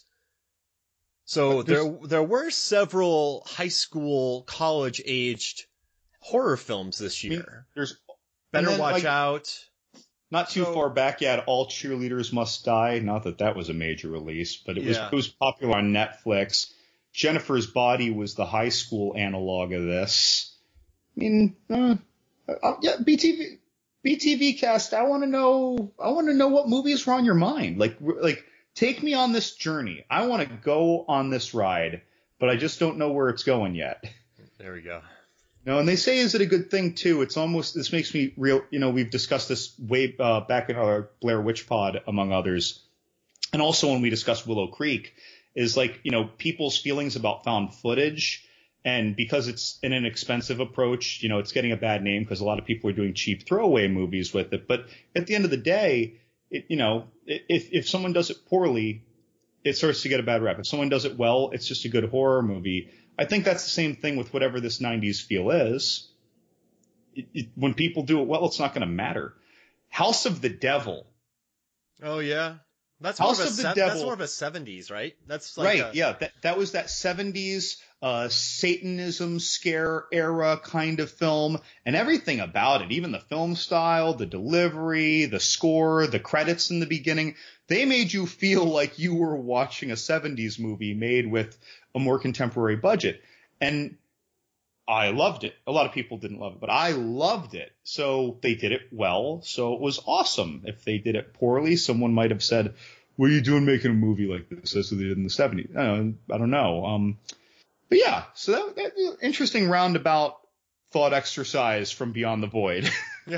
So there there were several high school, college aged horror films this year. I mean, there's Better then, Watch like, Out. Not too so, far back yet, All Cheerleaders Must Die. Not that that was a major release, but it was yeah. it was popular on Netflix. Jennifer's Body was the high school analog of this. I mean, uh, uh, yeah, B T V B T V cast. I want to know. I want to know what movies were on your mind. Like, like take me on this journey. I want to go on this ride, but I just don't know where it's going yet. There we go. No, and they say, is it a good thing too? It's almost, this makes me real, you know, we've discussed this way uh, back in our Blair Witch Pod, among others. And also when we discussed Willow Creek, is like, you know, people's feelings about found footage. And because it's an inexpensive approach, you know, it's getting a bad name because a lot of people are doing cheap throwaway movies with it. But at the end of the day, it, you know, if, if someone does it poorly, it starts to get a bad rep. If someone does it well, it's just a good horror movie. I think that's the same thing with whatever this nineties feel is. It, it, when people do it well, it's not going to matter. House of the Devil. Oh, yeah. That's more, House of, a of the se- Devil. That's more of a seventies, right? That's like right. a- Yeah. That, that was that seventies uh, Satanism scare era kind of film, and everything about it, even the film style, the delivery, the score, the credits in the beginning, they made you feel like you were watching a seventies movie made with a more contemporary budget. And I loved it. A lot of people didn't love it, but I loved it. So they did it well. So it was awesome. If they did it poorly, someone might have said, what are you doing making a movie like this? That's what they did in the seventies. I don't, I don't know. Um, but yeah, so that, that interesting roundabout thought exercise from Beyond the Void. Yeah.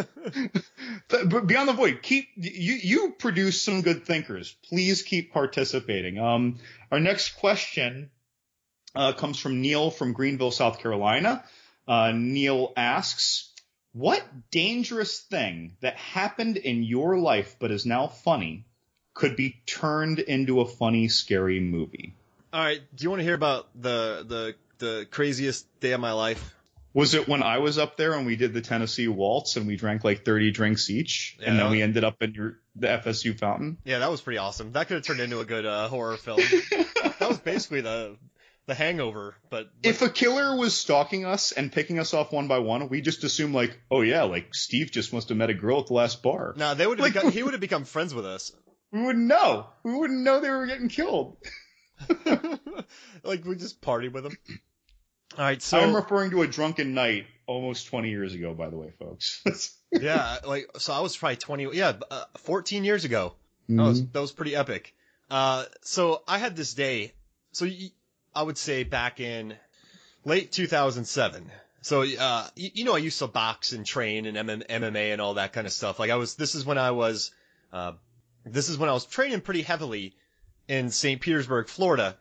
But Beyond the Void, keep you you produce some good thinkers. Please keep participating. Um, our next question uh, comes from Neil from Greenville, South Carolina. Uh, Neil asks, "What dangerous thing that happened in your life but is now funny could be turned into a funny, scary movie?" All right. Do you want to hear about the the the craziest day of my life? Was it when I was up there and we did the Tennessee Waltz and we drank like thirty drinks each, Yeah, and then that we was- ended up in your the F S U fountain? Yeah, that was pretty awesome. That could have turned into a good uh, horror film. That was basically the the Hangover, but If a killer was stalking us and picking us off one by one, we just assume like, oh yeah, like Steve just must have met a girl at the last bar. no, they would have Like- become, he would have become friends with us. We wouldn't know. We wouldn't know they were getting killed. Like we just partied with him. All right, so I'm referring to a drunken night almost twenty years ago, by the way, folks. yeah, like so I was probably twenty. Yeah, uh, fourteen years ago. That was that was pretty epic. Uh, so I had this day. So y- I would say back in late two thousand seven. So uh, you, you know, I used to box and train and M M A and all that kind of stuff. Like I was. This is when I was. Uh, this is when I was training pretty heavily in Saint Petersburg, Florida.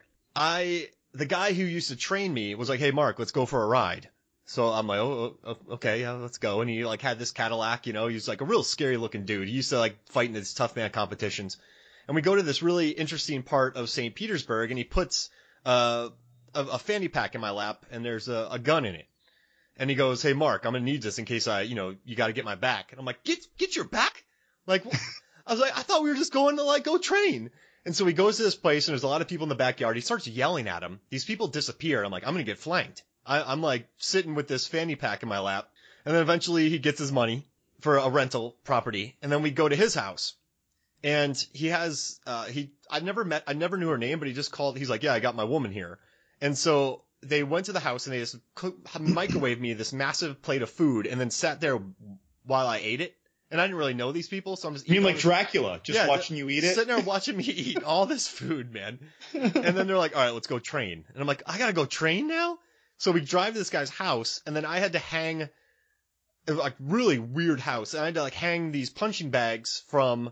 I the guy who used to train me was like, "Hey, Mark, let's go for a ride." So I'm like, oh, oh, okay, yeah, let's go. And he like had this Cadillac, you know, he was like a real scary looking dude. He used to like fight in these tough man competitions. And we go to this really interesting part of Saint Petersburg and he puts, uh, a, a fanny pack in my lap and there's a, a gun in it. And he goes, "Hey, Mark, I'm going to need this in case I, you know, you got to get my back." And I'm like, get, get your back? Like, I was like, I thought we were just going to like go train. And so he goes to this place and there's a lot of people in the backyard. He starts yelling at him. These people disappear. I'm like, I'm going to get flanked. I, I'm like sitting with this fanny pack in my lap. And then eventually he gets his money for a rental property. And then we go to his house. And he has, uh, he, I never met, I never knew her name, but he just called, he's like, "Yeah, I got my woman here." And so they went to the house and they just co- microwaved me this massive plate of food and then sat there while I ate it. And I didn't really know these people, so I'm just You mean eating all like this- Dracula, just Yeah, watching you eat it? Sitting there watching me eat all this food, man. And then they're like, "All right, let's go train." And I'm like, "I gotta go train now?" So we drive to this guy's house, and then I had to hang, it was like really weird house, and I had to like hang these punching bags from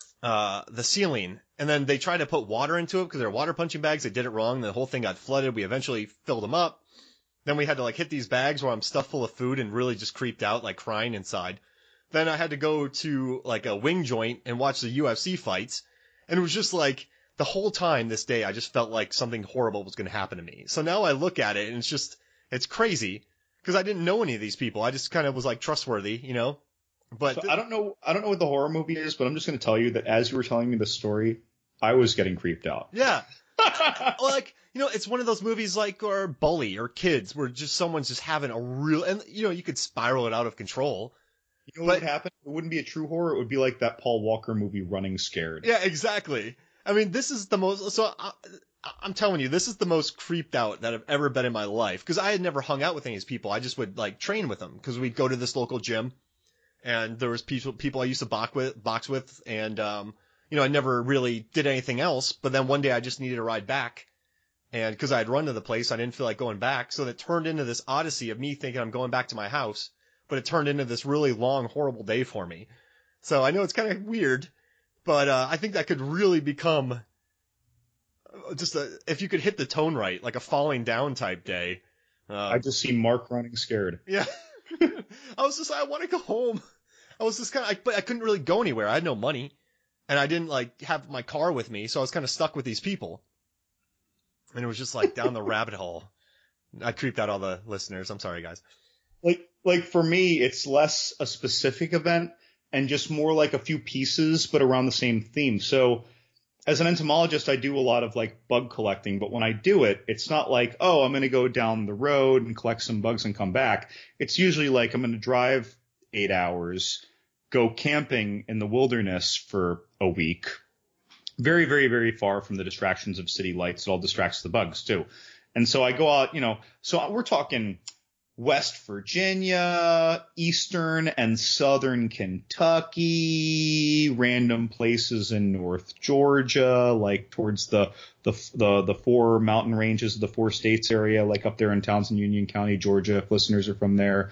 uh the ceiling, and then they tried to put water into it because they're water punching bags. They did it wrong. The whole thing got flooded. We eventually filled them up. Then we had to like hit these bags where I'm stuffed full of food and really just creeped out, like crying inside. Then I had to go to like a wing joint and watch the U F C fights. And it was just like the whole time this day, I just felt like something horrible was going to happen to me. So now I look at it and it's just, it's crazy because I didn't know any of these people. I just kind of was like trustworthy, you know, but So th- I don't know. I don't know what the horror movie is, but I'm just going to tell you that as you were telling me the story, I was getting creeped out. yeah, like, you know, it's one of those movies like, or Bully or Kids where just someone's just having a real, and you know, you could spiral it out of control. You know what But- would happen? It wouldn't be a true horror. It would be like that Paul Walker movie, Running Scared. Yeah, exactly. I mean, this is the most, so I, I'm telling you, this is the most creeped out that I've ever been in my life. Cause I had never hung out with any of these people. I just would like train with them. Cause we'd go to this local gym and there was people, people I used to box with, box with. And, um, you know, I never really did anything else. But then one day I just needed a ride back. And cause I had run to the place, I didn't feel like going back. So that turned into this odyssey of me thinking I'm going back to my house. But it turned into this really long, horrible day for me. So I know it's kind of weird, but uh, I think that could really become just a, if you could hit the tone right, like a falling down type day. Uh, I just see Mark Running Scared. yeah. I was just like, I want to go home. I was just kind of, but I couldn't really go anywhere. I had no money and I didn't like have my car with me. So I was kind of stuck with these people. And it was just like down the rabbit hole. I creeped out all the listeners. I'm sorry, guys. Like, like for me, it's less a specific event and just more like a few pieces, but around the same theme. So as an entomologist, I do a lot of like bug collecting, but when I do it, it's not like, oh, I'm going to go down the road and collect some bugs and come back. It's usually like I'm going to drive eight hours, go camping in the wilderness for a week, very, very, very far from the distractions of city lights. It all distracts the bugs too. And so I go out, you know, so we're talking West Virginia, Eastern and Southern Kentucky, random places in North Georgia, like towards the, the, the, the four mountain ranges of the four states area, like up there in Townsend, Union County, Georgia, if listeners are from there.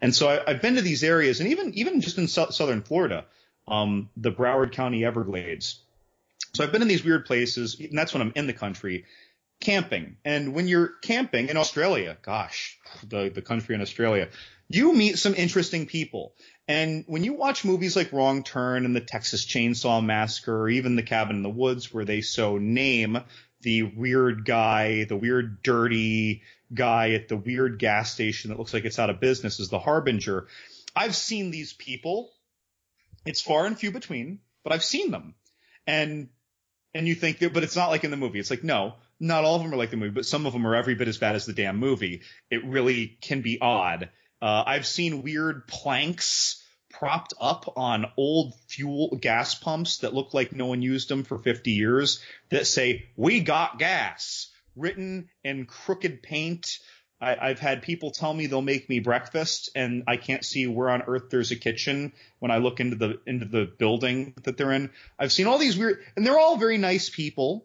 And so I, I've been to these areas, and even even just in so- southern Florida, um, the Broward County Everglades. So I've been in these weird places, and that's when I'm in the country, camping. And when you're camping in Australia, gosh, the, the country in Australia, you meet some interesting people. And when you watch movies like Wrong Turn and the Texas Chainsaw Massacre, or even The Cabin in the Woods, where they so name the weird guy, the weird dirty guy at the weird gas station that looks like it's out of business as the Harbinger, I've seen these people. It's far and few between, but I've seen them. And and you think that, but it's not like in the movie. It's like, no, not all of them are like the movie, but some of them are every bit as bad as the damn movie. It really can be odd. Uh, I've seen weird planks propped up on old fuel gas pumps that look like no one used them for fifty years that say, "We got gas," written in crooked paint. I, I've had people tell me they'll make me breakfast, and I can't see where on earth there's a kitchen when I look into the into the building that they're in. I've seen all these weird, and they're all very nice people,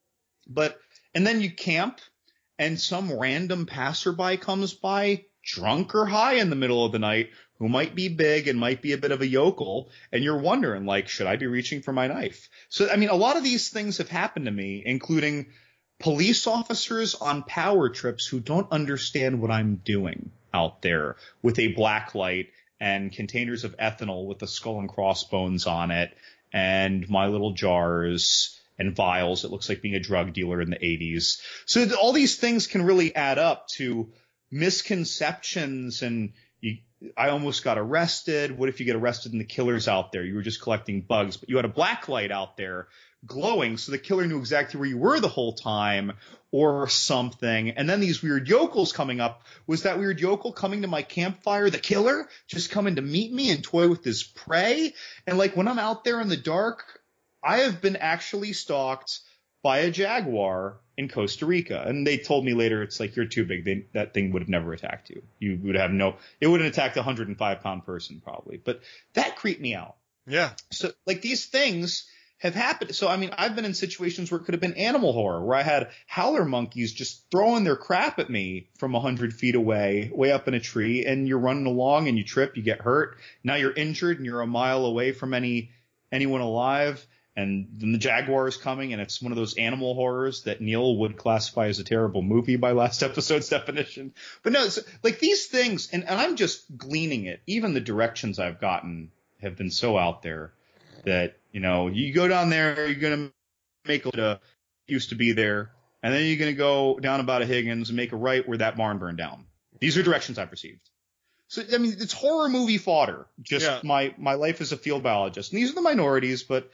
but and then you camp, and some random passerby comes by, drunk or high in the middle of the night, who might be big and might be a bit of a yokel, and you're wondering, like, should I be reaching for my knife? So, I mean, a lot of these things have happened to me, including police officers on power trips who don't understand what I'm doing out there with a black light and containers of ethanol with the skull and crossbones on it and my little jars and vials. It looks like being a drug dealer in the eighties. So all these things can really add up to misconceptions, and you, I almost got arrested. What if you get arrested and the killer's out there? You were just collecting bugs, but you had a black light out there glowing, so the killer knew exactly where you were the whole time or something. And then these weird yokels coming up. Was that weird yokel coming to my campfire the killer? Just coming to meet me and toy with his prey? And like when I'm out there in the dark, I have been actually stalked by a jaguar in Costa Rica. And they told me later, it's like, you're too big. They, that thing would have never attacked you. You would have no, it would have attacked a one hundred five pound person probably. But that creeped me out. Yeah. So like these things have happened. So, I mean, I've been in situations where it could have been animal horror, where I had howler monkeys just throwing their crap at me from a hundred feet away, way up in a tree, and you're running along and you trip, you get hurt. Now you're injured and you're a mile away from any anyone alive. And then the jaguar is coming, and it's one of those animal horrors that Neil would classify as a terrible movie by last episode's definition. But no, it's, like these things, and, and I'm just gleaning it. Even the directions I've gotten have been so out there that, you know, you go down there, you're going to make a used to be there, and then you're going to go down about a Higgins and make a right where that barn burned down. These are directions I've received. So, I mean, it's horror movie fodder. Just Yeah. my, my life as a field biologist. And these are the minorities, but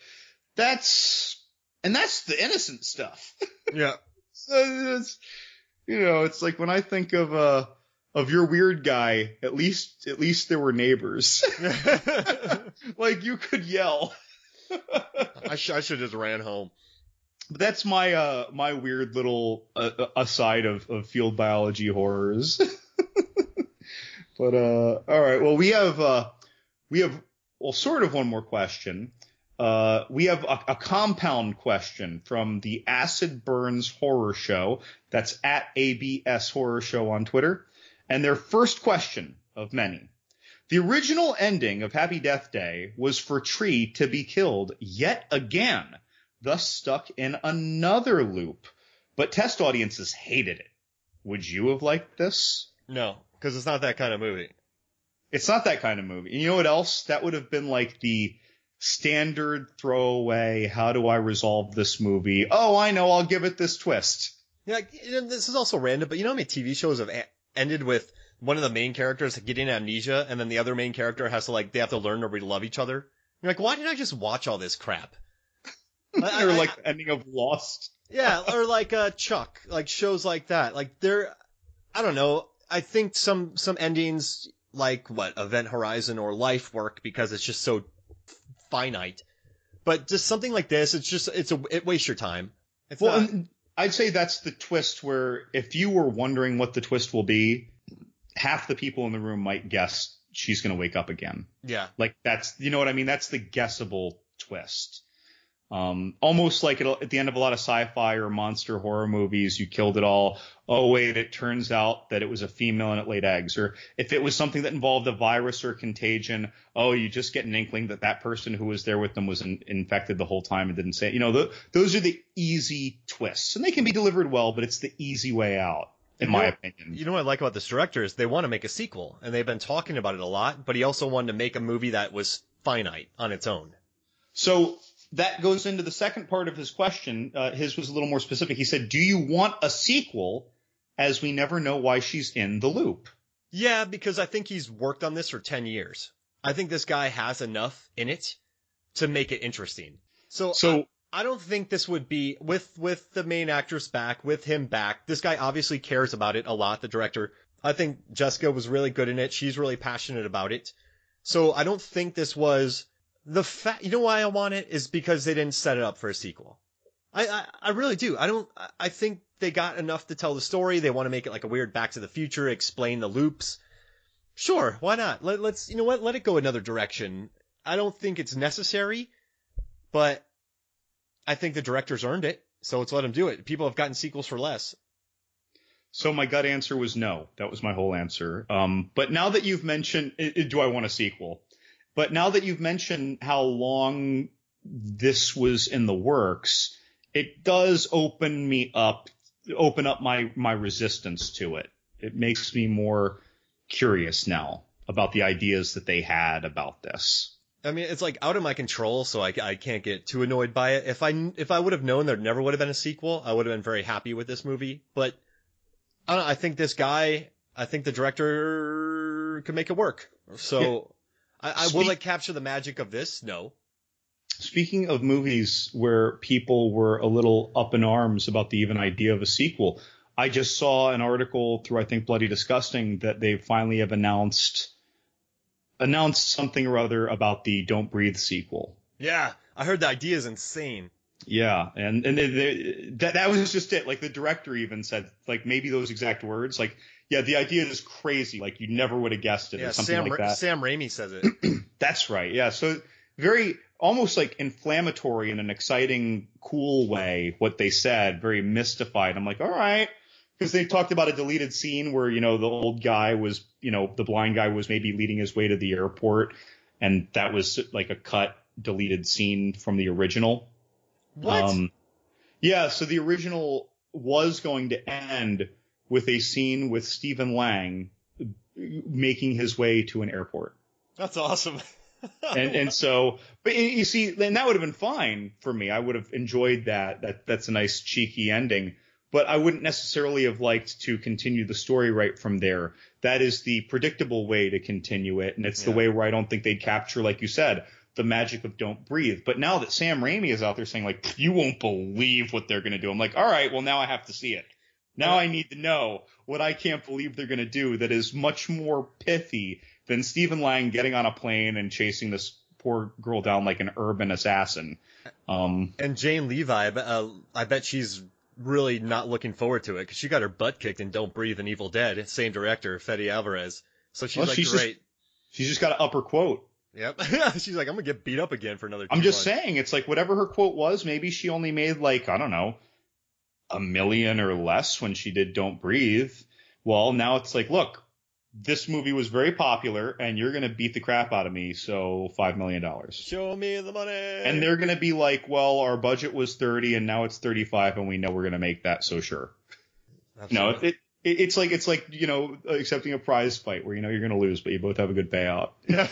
that's, and that's the innocent stuff. Yeah. So it's, you know, it's like when I think of, uh, of your weird guy, at least, at least there were neighbors. Like you could yell. I, sh- I should have just ran home. But that's my, uh, my weird little, uh, aside of, of field biology horrors. But, uh, all right. Well, we have, uh, we have, well, sort of one more question. Uh, we have a, a compound question from the Acid Burns Horror Show. That's at A B S Horror Show on Twitter. And their first question of many. The original ending of Happy Death Day was for Tree to be killed yet again, thus stuck in another loop. But test audiences hated it. Would you have liked this? No, because it's not that kind of movie. It's not that kind of movie. And you know what else? That would have been like the standard throwaway, how do I resolve this movie? Oh, I know, I'll give it this twist. Yeah, you know, this is also random, but you know how many T V shows have a- ended with one of the main characters getting amnesia, and then the other main character has to, like, they have to learn to love each other? You're like, why did I just watch all this crap? I, Or I, like I, the ending of Lost. Yeah, or like uh, Chuck, like shows like that. Like they're, I don't know. I think some some endings, like what Event Horizon or Life, work because it's just so finite. But just something like this, it's just it's a it wastes your time. It's Well, not, and I'd say that's the twist where if you were wondering what the twist will be, half the people in the room might guess she's going to wake up again. yeah, Like that's, you know what I mean? That's the guessable twist. Um, almost like at the end of a lot of sci-fi or monster horror movies, you killed it all. Oh, wait, it turns out that it was a female and it laid eggs. Or if it was something that involved a virus or contagion, oh, you just get an inkling that that person who was there with them was in, infected the whole time and didn't say it. You know, the, those are the easy twists. And they can be delivered well, but it's the easy way out, in You my know- opinion. You know what I like about this director is they want to make a sequel, and they've been talking about it a lot, but he also wanted to make a movie that was finite on its own. So that goes into the second part of his question. Uh, his was a little more specific. He said, do you want a sequel, as we never know why she's in the loop? Yeah, because I think he's worked on this for ten years. I think this guy has enough in it to make it interesting. So, So I, I don't think this would be, with, with the main actress back, with him back, this guy obviously cares about it a lot, the director. I think Jessica was really good in it. She's really passionate about it. So I don't think this was the fact. You know why I want it is because they didn't set it up for a sequel. I, I, I really do. I don't, I- I think they got enough to tell the story. They want to make it like a weird Back to the Future, explain the loops. Sure, why not? Let, let's, you know what, let it go another direction. I don't think it's necessary, but I think the director's earned it, so let's let him do it. People have gotten sequels for less. So my gut answer was no. That was my whole answer. Um, but now that you've mentioned, i- i- do I want a sequel? But now that you've mentioned how long this was in the works, it does open me up, open up my, my resistance to it. It makes me more curious now about the ideas that they had about this. I mean, it's like out of my control, so I, I can't get too annoyed by it. If I, if I would have known there never would have been a sequel, I would have been very happy with this movie. But I don't know, I think this guy, I think the director could make it work. So I, I will Speak- it capture the magic of this? No. Speaking of movies where people were a little up in arms about the even idea of a sequel, I just saw an article through, I think, Bloody Disgusting that they finally have announced announced something or other about the Don't Breathe sequel. Yeah, I heard the idea is insane. Yeah, and and they, they, that that was just it. Like the director even said, like maybe those exact words. Like, yeah, the idea is crazy. Like you never would have guessed it Yeah, or something Sam, like Ra- that. Sam Raimi says it. That's right. Yeah. So very almost like inflammatory in an exciting, cool way. What they said, very mystified. I'm like, all right. Because they talked about a deleted scene where, you know, the old guy was, you know, the blind guy was maybe leading his way to the airport. And that was like a cut deleted scene from the original. What? Um, yeah. So the original was going to end with a scene with Stephen Lang making his way to an airport. That's awesome. And and so, but you you see, then that would have been fine for me. I would have enjoyed that. That that's a nice cheeky ending. But I wouldn't necessarily have liked to continue the story right from there. That is the predictable way to continue it, and it's the Yeah. way where I don't think they'd capture, like you said, the magic of Don't Breathe. But now that Sam Raimi is out there saying, like, you won't believe what they're going to do, I'm like, all right, well, now I have to see it. Now I need to know what I can't believe they're going to do that is much more pithy than Stephen Lang getting on a plane and chasing this poor girl down like an urban assassin. Um, And Jane Levi, I bet, uh, I bet she's really not looking forward to it because she got her butt kicked in Don't Breathe and Evil Dead. Same director, Fede Alvarez. So she's Well, like, she's great. she's just got to up her quote. Yep. She's like, I'm gonna get beat up again for another. I'm two just months. saying, it's like whatever her quote was, maybe she only made like, I don't know, a million or less when she did Don't Breathe. Well, now it's like, look, this movie was very popular and you're going to beat the crap out of me. So five million dollars. Show me the money. And they're going to be like, well, our budget was thirty and now it's thirty-five and we know we're going to make that. So sure. No, Absolutely. it, it, it's like, it's like, you know, accepting a prize fight where, you know, you're going to lose, but you both have a good payout. Yeah.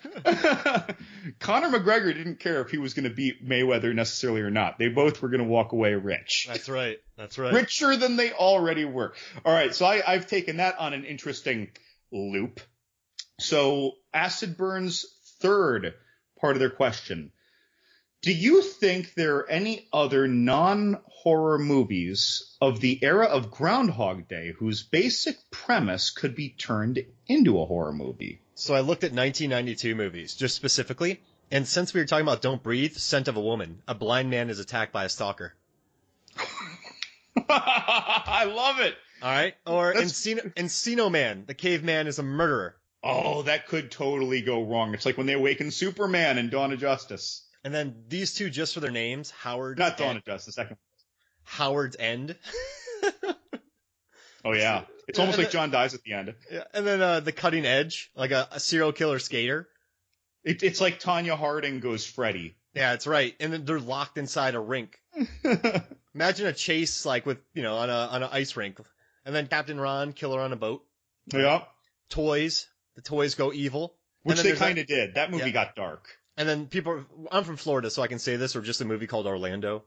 Conor McGregor didn't care if he was going to beat Mayweather necessarily or not. They both were going to walk away rich. That's right. That's right. Richer than they already were. All right, so I, I've taken that on an interesting loop. So Acid Burn's third part of their question. Do you think there are any other non-horror movies of the era of Groundhog Day whose basic premise could be turned into a horror movie? So I looked at nineteen ninety-two movies, just specifically, and since we were talking about Don't Breathe, Scent of a Woman, a blind man is attacked by a stalker. I love it. All right? Or That's- Encino, Encino Man, the caveman is a murderer. Oh, that could totally go wrong. It's like when they awaken Superman in Dawn of Justice. And then these two, just for their names, Howard. Not Dawn and, of Justice. Second. Howard's End. Oh yeah, it's almost and like then, John dies at the end. Yeah, and then uh, the Cutting Edge, like a, a serial killer skater. It, it's like Tanya Harding goes Freddy. Yeah, that's right. And then they're locked inside a rink. Imagine a chase like with you know on a on an ice rink, and then Captain Ron, killer on a boat. Yeah. Toys. The toys go evil. Which they kind of did. That movie yeah. got dark. And then people, I'm from Florida, so I can say this, or just a movie called Orlando.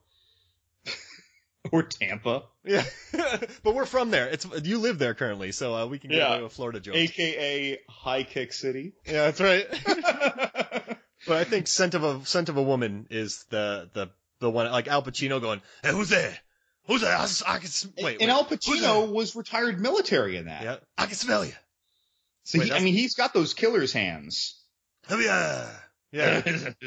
Or Tampa. Yeah. But we're from there. It's you live there currently, so uh, we can get yeah. away with Florida jokes. A K A High Kick City. Yeah, that's right. But I think Scent of a Scent of a Woman is the the the one, like Al Pacino going, "Hey, who's there? Who's there? I, I can wait." And wait. Al Pacino was retired military in that. Yeah, I can smell you. So Wait, he, I mean, he's got those killer's hands. Oh, yeah. Yeah.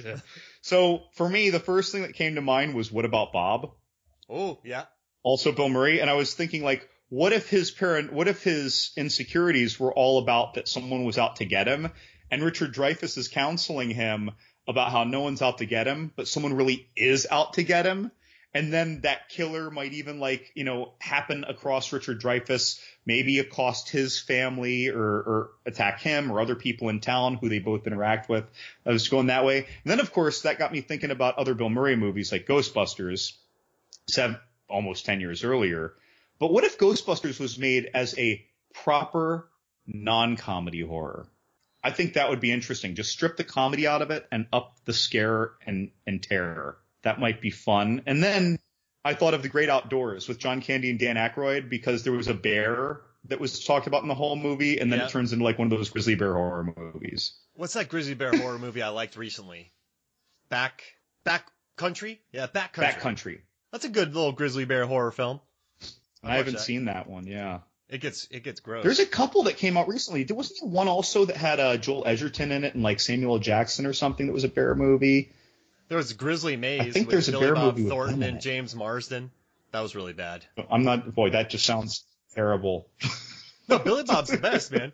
So for me, the first thing that came to mind was, what about Bob? Oh, yeah. Also Bill Murray. And I was thinking, like, what if his parent, what if his insecurities were all about that someone was out to get him, and Richard Dreyfuss is counseling him about how no one's out to get him, but someone really is out to get him. And then that killer might even, like, you know, happen across Richard Dreyfuss, maybe accost his family or, or attack him or other people in town who they both interact with. I was going that way. And then, of course, that got me thinking about other Bill Murray movies like Ghostbusters, seven, almost ten years earlier. But what if Ghostbusters was made as a proper non-comedy horror? I think that would be interesting. Just strip the comedy out of it and up the scare and, and terror. That might be fun. And then I thought of The Great Outdoors with John Candy and Dan Aykroyd, because there was a bear that was talked about in the whole movie, and then yeah. it turns into like one of those grizzly bear horror movies. What's that grizzly bear horror movie I liked recently? Back, Back Country? Yeah, Back Country. Back Country. That's a good little grizzly bear horror film. I haven't that. seen that one. Yeah. It gets it gets gross. There's a couple that came out recently. There wasn't there one also that had uh, Joel Edgerton in it and like Samuel L. Jackson or something that was a bear movie. There was Grizzly Maze I think with there's a Billy bear Bob movie Thornton with and James Marsden. That was really bad. I'm not. Boy, that just sounds terrible. No, Billy Bob's the best, man.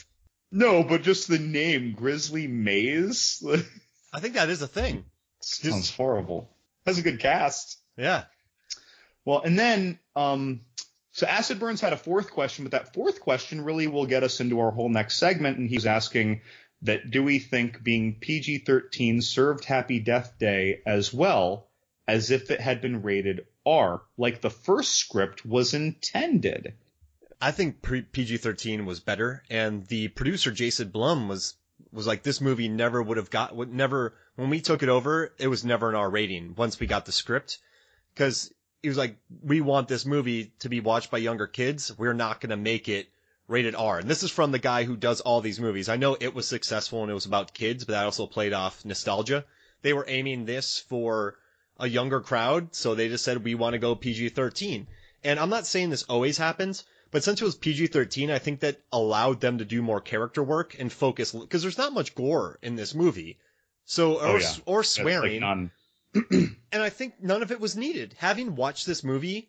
No, but just the name Grizzly Maze. I think that is a thing. Sounds just horrible. That's a good cast. Yeah. Well, and then, um, so Acid Burns had a fourth question, but that fourth question really will get us into our whole next segment. And he's asking that, do we think being P G thirteen served Happy Death Day as well as if it had been rated R, like the first script was intended? I think P G thirteen was better, and the producer Jason Blum was was like, this movie never would have got would never when we took it over, it was never an R rating once we got the script, because he was like, we want this movie to be watched by younger kids. We're not going to make it rated R. And this is from the guy who does all these movies. I know it was successful and it was about kids, but that also played off nostalgia. They were aiming this for a younger crowd, so they just said, we want to go P G thirteen. And I'm not saying this always happens, but since it was P G thirteen, I think that allowed them to do more character work and focus, because there's not much gore in this movie. So, or, oh, yeah. or swearing. Like none. And I think none of it was needed. Having watched this movie,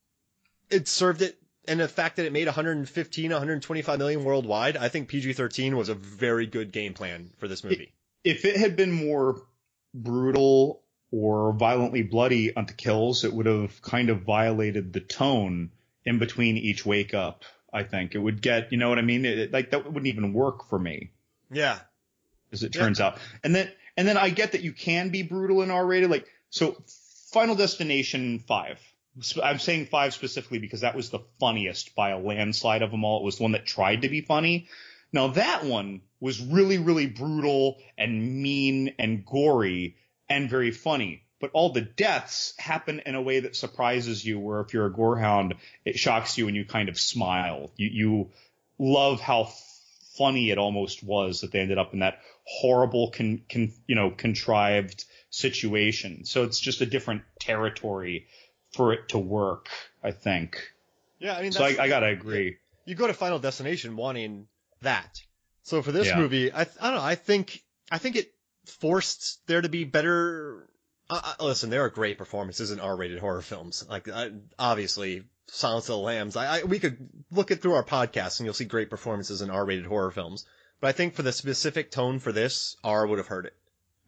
it served it, and the fact that it made one hundred fifteen, one hundred twenty-five million worldwide, I think P G thirteen was a very good game plan for this movie. If it had been more brutal or violently bloody on the kills, it would have kind of violated the tone in between each wake up. I think it would get, you know what I mean? It, like that wouldn't even work for me. Yeah. As it turns yeah. out. And then, and then I get that you can be brutal and R rated. Like, so Final Destination five. I'm saying five specifically because that was the funniest by a landslide of them all. It was the one that tried to be funny. Now that one was really, really brutal and mean and gory and very funny. But all the deaths happen in a way that surprises you, where if you're a gorehound, it shocks you and you kind of smile. You, you love how f- funny it almost was that they ended up in that horrible, con, con, you know, contrived situation. So it's just a different territory for it to work, I think. Yeah, I mean, so I, I gotta agree. You go to Final Destination wanting that. So for this yeah. movie, I, I don't know. I think I think it forced there to be better. Uh, listen, there are great performances in R-rated horror films. Like, I, obviously, Silence of the Lambs. I, I, we could look it through our podcast and you'll see great performances in R-rated horror films. But I think for the specific tone for this, R would have hurt it.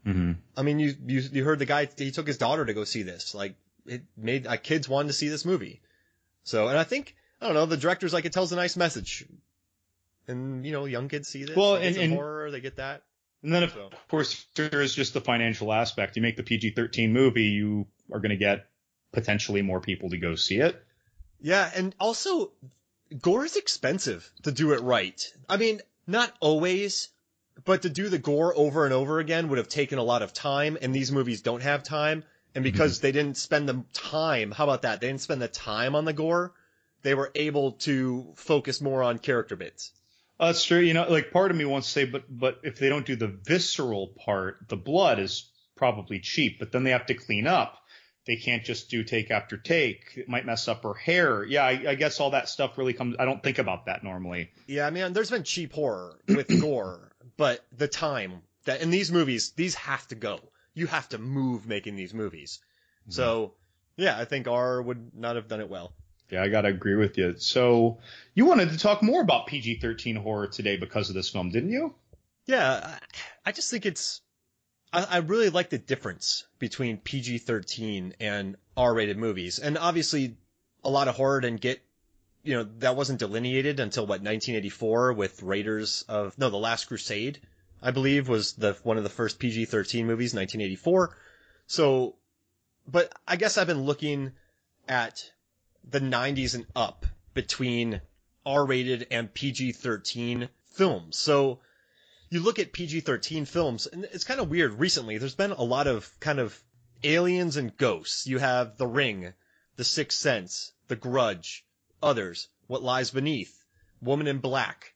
Mm-hmm. I mean, you, you you heard the guy, he took his daughter to go see this. Like, it made uh, kids wanted to see this movie. So, and I think, I don't know, the director's like, it tells a nice message. And, you know, young kids see this. Well, they get and, some and horror, they get that. And then, of So. course, there is just the financial aspect. You make the P G thirteen movie, you are going to get potentially more people to go see it. Yeah, and also, gore is expensive to do it right. I mean, not always, but to do the gore over and over again would have taken a lot of time, and these movies don't have time. And because mm-hmm. they didn't spend the time, how about that? They didn't spend the time on the gore. They were able to focus more on character bits. Uh, that's true. You know, like part of me wants to say, but but if they don't do the visceral part, the blood is probably cheap. But then they have to clean up. They can't just do take after take. It might mess up her hair. Yeah, I, I guess all that stuff really comes. I don't think about that normally. Yeah, I mean, there's been cheap horror with gore, but the time that in these movies, these have to go. You have to move making these movies. Mm-hmm. So, yeah, I think R would not have done it well. Yeah, I gotta agree with you. So, you wanted to talk more about P G thirteen horror today because of this film, didn't you? Yeah, I, I just think it's. I, I really like the difference between P G thirteen and R-rated movies, and obviously, a lot of horror didn't get. You know, that wasn't delineated until what nineteen eighty-four with Raiders of no, The Last Crusade, I believe, was the one of the first P G thirteen movies, nineteen eighty-four. So, but I guess I've been looking at the nineties and up between R-rated and P G thirteen films. So you look at P G thirteen films, and it's kind of weird recently. There's been a lot of kind of aliens and ghosts. You have The Ring, The Sixth Sense, The Grudge, others, What Lies Beneath, Woman in Black,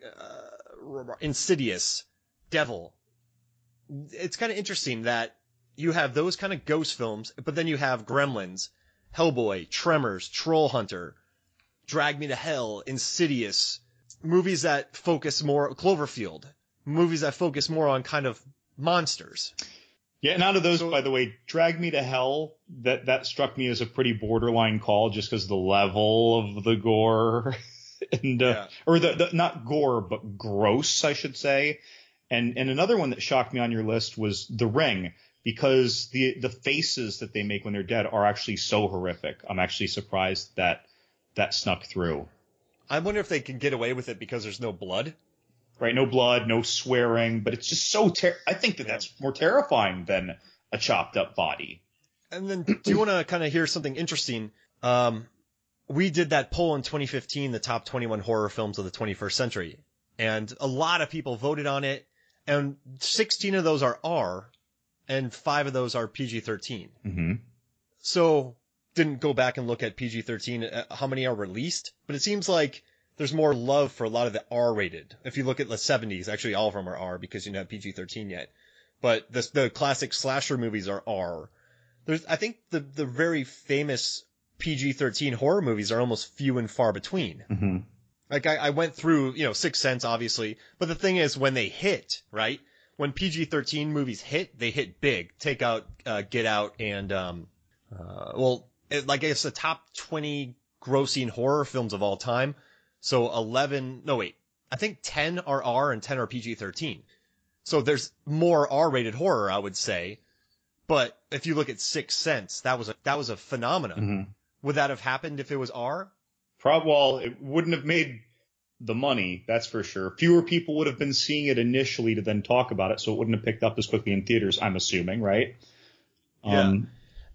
uh, Insidious, Devil. It's kind of interesting that you have those kind of ghost films, but then you have Gremlins, Hellboy, Tremors, Troll Hunter, Drag Me to Hell, Insidious, movies that focus more, Cloverfield, movies that focus more on kind of monsters. Yeah, and out of those, so, by the way, Drag Me to Hell, that, that struck me as a pretty borderline call just because the level of the gore, and uh, yeah. or the, the not gore, but gross, I should say. And and another one that shocked me on your list was The Ring, because the the faces that they make when they're dead are actually so horrific. I'm actually surprised that that snuck through. I wonder if they can get away with it because there's no blood. Right, no blood, no swearing, but it's just so ter- I think that yeah. that's more terrifying than a chopped up body. And then do you want to kind of hear something interesting? Um, we did that poll in twenty fifteen, the top twenty-one horror films of the twenty-first century. And a lot of people voted on it, and sixteen of those are R, and five of those are P G thirteen. Mm-hmm. So, didn't go back and look at P G thirteen, uh, how many are released, but it seems like there's more love for a lot of the R-rated. If you look at the seventies, actually all of them are R because you don't have P G thirteen yet. But the, the classic slasher movies are R. There's, I think the, the very famous P G thirteen horror movies are almost few and far between. Mm-hmm. Like I, I went through, you know, Sixth Sense, obviously. But the thing is, when they hit, right? When P G thirteen movies hit, they hit big. Take out, uh, Get Out and, um, uh, well, it, like it's the top twenty grossing horror films of all time. So eleven, no wait, I think ten are R and ten are P G thirteen. So there's more R-rated horror, I would say. But if you look at Sixth Sense, that was a, that was a phenomenon. Mm-hmm. Would that have happened if it was R? Prob- well, it wouldn't have made the money, that's for sure. Fewer people would have been seeing it initially to then talk about it, so it wouldn't have picked up as quickly in theaters, I'm assuming, right? Yeah. Um,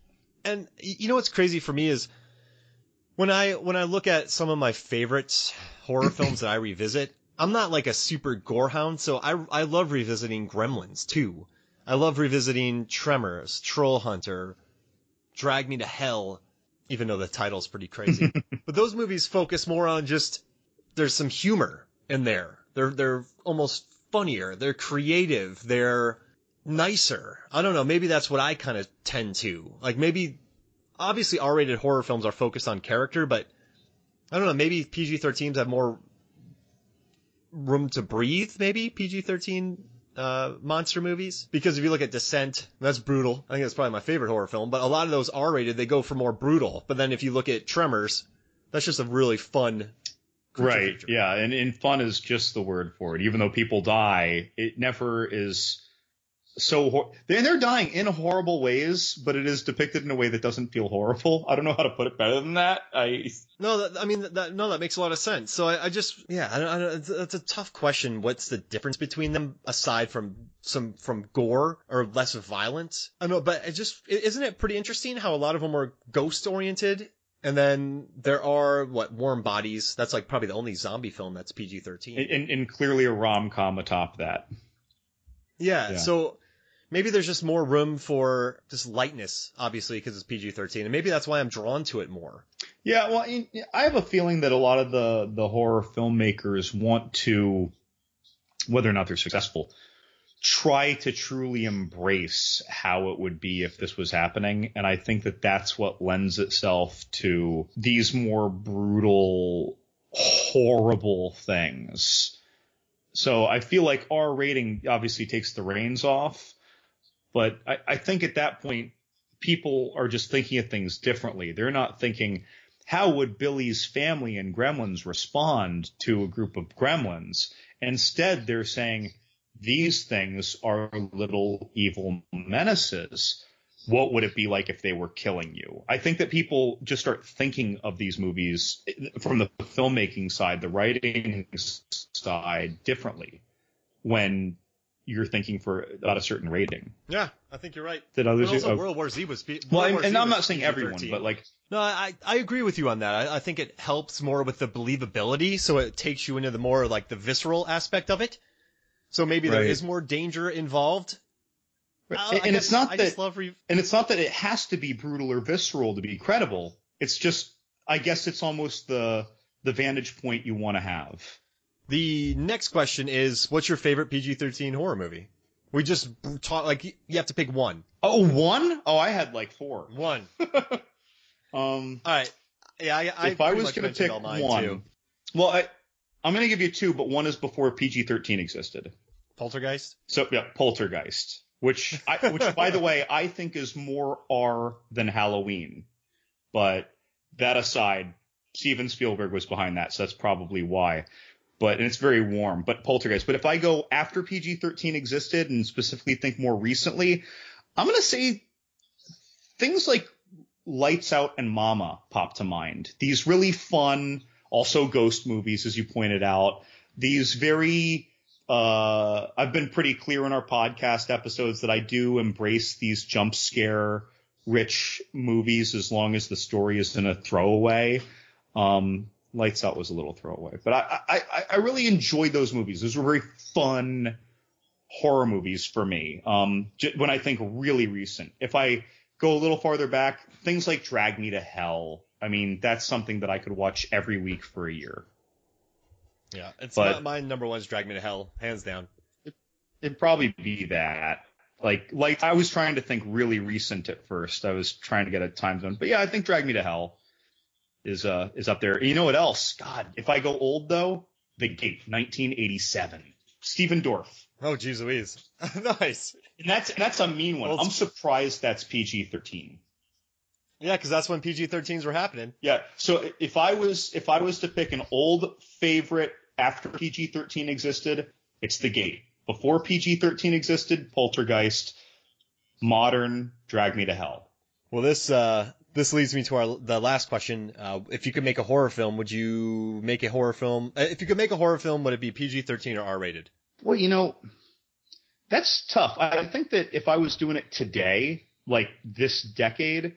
and you know what's crazy for me is when I when I look at some of my favorite horror films that I revisit, I'm not like a super gorehound, so I I love revisiting Gremlins too. I love revisiting Tremors, Troll Hunter, Drag Me to Hell, even though the title's pretty crazy. But those movies focus more on just there's some humor in there. They're they're almost funnier. They're creative. They're nicer. I don't know. Maybe that's what I kind of tend to like. Maybe. Obviously, R-rated horror films are focused on character, but I don't know, maybe P G thirteens have more room to breathe, maybe, P G thirteen uh, monster movies? Because if you look at Descent, that's brutal. I think that's probably my favorite horror film, but a lot of those R-rated, they go for more brutal. But then if you look at Tremors, that's just a really fun Right, feature. yeah, and, and fun is just the word for it. Even though people die, it never is so hor- they're, they're dying in horrible ways, but it is depicted in a way that doesn't feel horrible. I don't know how to put it better than that. I No, that, I mean, that, no, that makes a lot of sense. So I, I just, yeah, I don't, I don't, it's, it's a tough question. What's the difference between them aside from some, from gore or less violence? I don't know, but it just, isn't it pretty interesting how a lot of them are ghost oriented? And then there are, what, Warm Bodies. That's like probably the only zombie film that's P G thirteen. and, and clearly a rom-com atop that. Yeah, Yeah. so maybe there's just more room for just lightness, obviously, because it's P G thirteen. And maybe that's why I'm drawn to it more. Yeah, well, I have a feeling that a lot of the, the horror filmmakers want to, whether or not they're successful, try to truly embrace how it would be if this was happening. And I think that that's what lends itself to these more brutal, horrible things. So I feel like R rating obviously takes the reins off, but I, I think at that point, people are just thinking of things differently. They're not thinking, how would Billy's family and gremlins respond to a group of gremlins? Instead, they're saying, these things are little evil menaces. What would it be like if they were killing you? I think that people just start thinking of these movies from the filmmaking side, the writing side, differently when you're thinking for about a certain rating. Yeah, I think you're right. That others But also, uh, World War Z was. World well, War and, and Z I'm was not saying P G everyone, thirteen. but like, No, I I agree with you on that. I, I think it helps more with the believability, so it takes you into the more like the visceral aspect of it. So maybe there Right. is more danger involved. and, I- I and guess it's not I that, just love re- and it's not that it has to be brutal or visceral to be credible. It's just, I guess it's almost the the vantage point you want to have. The next question is, what's your favorite P G thirteen horror movie? We just taught like you have to pick one. Oh, one? Oh, I had like four. One. Um, All right. Yeah, I, I if I pretty was much going to mentioned pick all mine, one, too. well, I, I'm going to give you two, but one is before P G thirteen existed. Poltergeist. So yeah, Poltergeist, which I, which by the way, I think is more R than Halloween. But that aside, Steven Spielberg was behind that, so that's probably why. But and it's very warm. But Poltergeist. But if I go after P G thirteen existed and specifically think more recently, I'm going to say things like Lights Out and Mama pop to mind. These really fun, also ghost movies, as you pointed out. These very, uh, I've been pretty clear in our podcast episodes that I do embrace these jump scare rich movies as long as the story isn't a throwaway. Um, Lights Out was a little throwaway, but I, I, I really enjoyed those movies. Those were very fun horror movies for me. Um, when I think really recent, if I go a little farther back, things like Drag Me to Hell. I mean, that's something that I could watch every week for a year. Yeah, it's But- my, my number one is Drag Me to Hell, hands down. It'd probably be that. Like, like I was trying to think really recent at first. I was trying to get a time zone, but yeah, I think Drag Me to Hell is uh is up there. You know what else? God, if I go old though, The Gate, nineteen eighty-seven, Stephen Dorff. Oh, geez Louise. Nice. And that's that's a mean one. Well, I'm it's- surprised that's P G thirteen. Yeah, because that's when P G thirteens were happening. Yeah. So if I was if I was to pick an old favorite after P G thirteen existed, it's The Gate. Before P G thirteen existed, Poltergeist. Modern, Drag Me to Hell. Well, this uh, this leads me to our the last question. Uh, if you could make a horror film, would you make a horror film? Uh, if you could make a horror film, would it be P G thirteen or R rated? Well, you know, that's tough. I think that if I was doing it today, like this decade,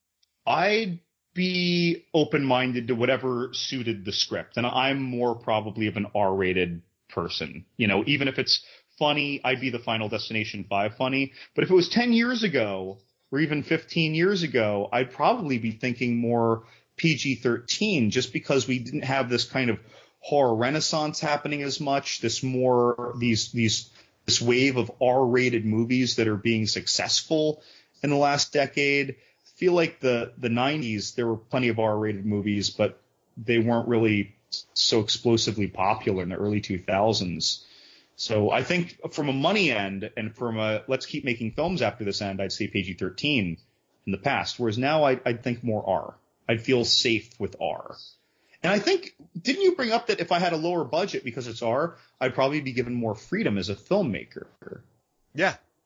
I'd be open-minded to whatever suited the script. And I'm more probably of an R-rated person. You know, even if it's funny, I'd be the Final Destination five funny. But if it was ten years ago or even fifteen years ago, I'd probably be thinking more P G thirteen just because we didn't have this kind of horror renaissance happening as much. This more, these, these, this wave of R-rated movies that are being successful in the last decade. I feel like the, the nineties, there were plenty of R-rated movies, but they weren't really so explosively popular in the early two thousands. So I think from a money end and from a let's keep making films after this end, I'd say P G thirteen in the past, whereas now I'd, I'd think more R. I'd feel safe with R. And I think, didn't you bring up that if I had a lower budget because it's R, I'd probably be given more freedom as a filmmaker? Yeah,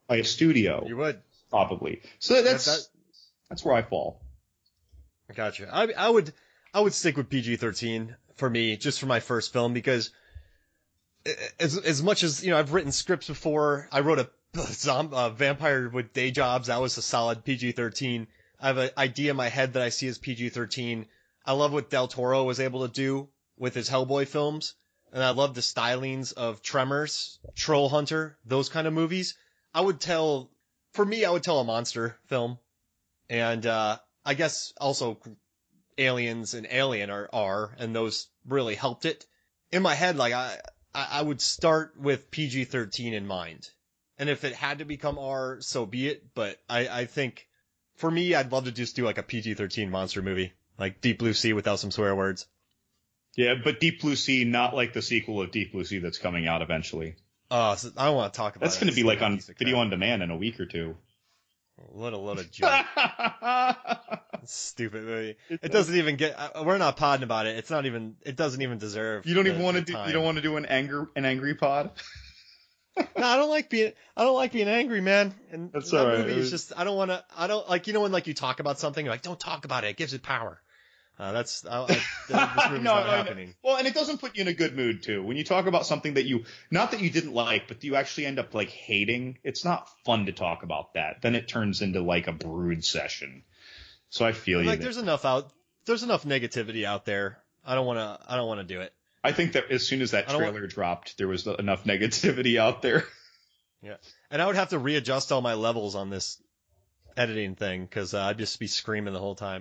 by a studio. You would. Probably. So that's That- that- that's where I fall. Gotcha. I I would I would stick with P G thirteen for me, just for my first film, because as as much as, you know, I've written scripts before. I wrote a zom- uh, Vampire with Day Jobs. That was a solid P G thirteen. I have an idea in my head that I see as P G thirteen. I love what Del Toro was able to do with his Hellboy films, and I love the stylings of Tremors, Troll Hunter, those kind of movies. I would tell, for me, I would tell a monster film, and uh I guess also Aliens and Alien are, are, and those really helped it. In my head, like, I, I would start with P G thirteen in mind. And if it had to become R, so be it. But I, I think, for me, I'd love to just do like a P G thirteen monster movie. Like Deep Blue Sea without some swear words. Yeah, but Deep Blue Sea, not like the sequel of Deep Blue Sea that's coming out eventually. Oh, so I don't want to talk about That's it. going to be It's like a on piece of video crap. on demand in a week or two. What a load of junk. Stupid movie. It doesn't even get. Uh, we're not podding about it. It's not even. It doesn't even deserve. You don't the- even want to the do. time. You don't want to do an anger an angry pod. No, I don't like being. I don't like being angry, man. And That's that all right. movie It is was- just. I don't want to. I don't like. You know when like you talk about something, you're like, don't talk about it. It gives it power. Uh, that's. I, I, this movie's No, not no, no. happening. Well, and it doesn't put you in a good mood too. When you talk about something that you, not that you didn't like, but you actually end up like hating, it's not fun to talk about that. Then it turns into like a brood session. So I feel you. Like there. there's enough out. There's enough negativity out there. I don't want to. I don't want to do it. I think that as soon as that I don't want- trailer dropped, there was enough negativity out there. And I would have to readjust all my levels on this editing thing because uh, I'd just be screaming the whole time.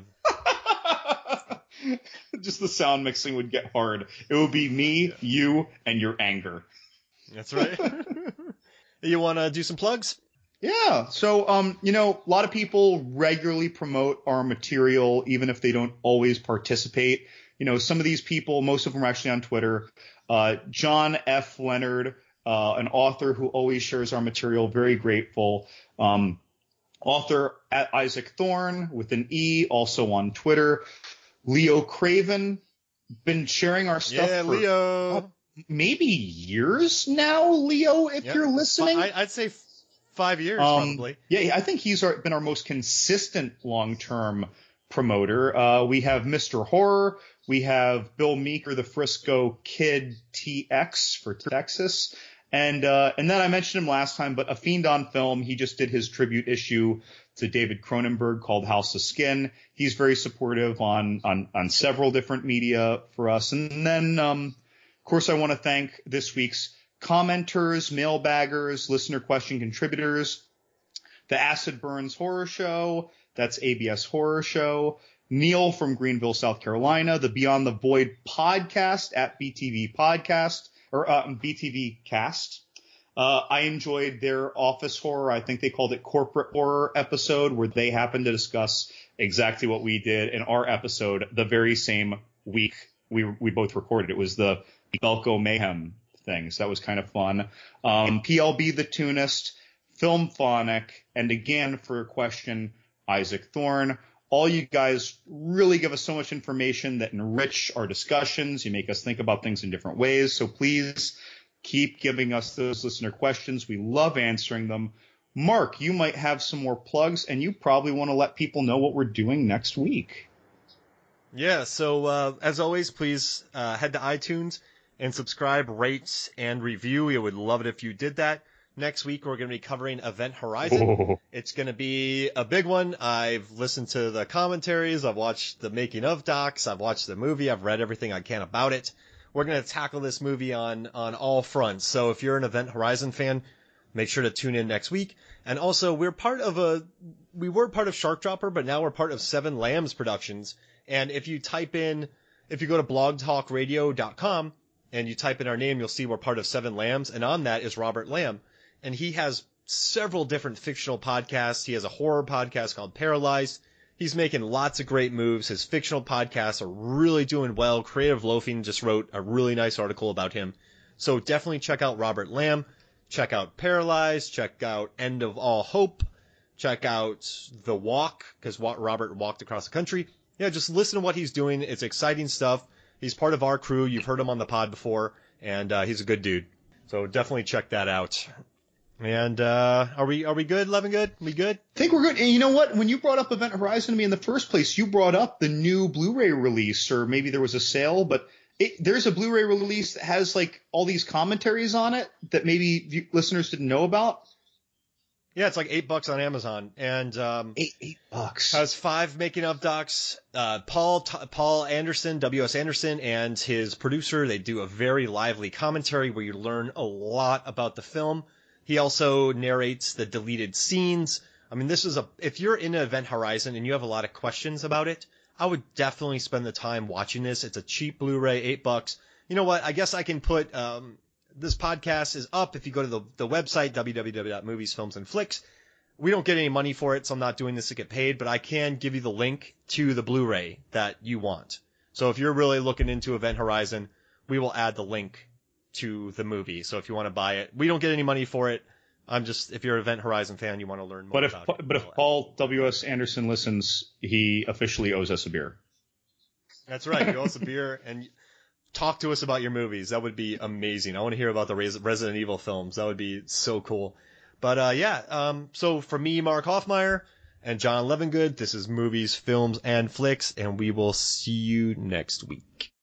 Just the sound mixing would get hard. It would be me, you, and your anger. That's right. You want to do some plugs? Yeah. So, um, you know, a lot of people regularly promote our material, even if they don't always participate. You know, some of these people, most of them are actually on Twitter. Uh, John F. Leonard, uh, an author who always shares our material, very grateful. Um, author at Isaac Thorne with an E, also on Twitter. Leo Craven, been sharing our stuff Yeah, for Leo. maybe years now, Leo, if Yep. you're listening. I, I'd say f- five years Um, probably. Yeah, I think he's our, been our most consistent long-term promoter. Uh, we have Mister Horror. We have Bill Meeker, the Frisco Kid T X for Texas. And uh, and then I mentioned him last time, but A Fiend on Film, he just did his tribute issue to David Cronenberg called House of Skin. He's very supportive on on, on several different media for us. And then, um, of course, I want to thank this week's commenters, mailbaggers, listener question contributors, the Acid Burns Horror Show, that's A B S Horror Show, Neil from Greenville, South Carolina, the Beyond the Void podcast at B T V Podcast, or uh, B T V Cast. Uh, I enjoyed their office horror. I think they called it corporate horror episode, where they happened to discuss exactly what we did in our episode the very same week we we both recorded. It was the Belko Mayhem thing, so that was kind of fun. Um, P L B The Tunist, Filmphonic, and again, for a question, Isaac Thorne. All you guys really give us so much information that enrich our discussions. You make us think about things in different ways. So please keep giving us those listener questions. We love answering them. Mark, you might have some more plugs, and you probably want to let people know what we're doing next week. Yeah, so uh, as always, please uh, head to iTunes and subscribe, rate, and review. We would love it if you did that. Next week, we're going to be covering Event Horizon. Oh. It's going to be a big one. I've listened to the commentaries. I've watched the making of docs. I've watched the movie. I've read everything I can about it. We're going to tackle this movie on, on all fronts. So if you're an Event Horizon fan, make sure to tune in next week. And also, we're part of a, we were part of Shark Dropper, but now we're part of Seven Lambs Productions. And if you type in, if you go to blog talk radio dot com and you type in our name, you'll see we're part of Seven Lambs. And on that is Robert Lamb. And he has several different fictional podcasts. He has a horror podcast called Paralyzed. He's making lots of great moves. His fictional podcasts are really doing well. Creative Loafing just wrote a really nice article about him. So definitely check out Robert Lamb. Check out Paralyzed. Check out End of All Hope. Check out The Walk, because Robert walked across the country. Yeah, just listen to what he's doing. It's exciting stuff. He's part of our crew. You've heard him on the pod before, and uh, he's a good dude. So definitely check that out. And uh, are we are we good, Levin? Good? We good? I think we're good. And you know what? When you brought up Event Horizon to me in the first place, you brought up the new Blu-ray release, or maybe there was a sale, but it, there's a Blu-ray release that has like all these commentaries on it that maybe view- listeners didn't know about. Yeah, it's like eight bucks on Amazon, and um, Eight eight bucks. has five making of docs. Uh, Paul T- Paul Anderson, W S Anderson, and his producer, they do a very lively commentary where you learn a lot about the film. He also narrates the deleted scenes. I mean, this is a, if you're in Event Horizon and you have a lot of questions about it, I would definitely spend the time watching this. It's a cheap Blu-ray, eight bucks. You know what? I guess I can put, um, this podcast is up if you go to the, the website, w w w dot movies films and flicks. We don't get any money for it, so I'm not doing this to get paid, but I can give you the link to the Blu-ray that you want. So if you're really looking into Event Horizon, we will add the link to the movie. So if you want to buy it, we don't get any money for it. I'm just, if you're an Event Horizon fan, you want to learn more But if about it. but if Paul W S Anderson listens, he officially owes us a beer. That's right. You owe us a beer and talk to us about your movies. That would be amazing. I want to hear about the Res- Resident Evil films. That would be so cool. But uh, yeah, um, so for me, Mark Hoffmeyer, and John Levingood, this is Movies, Films, and Flicks, and we will see you next week.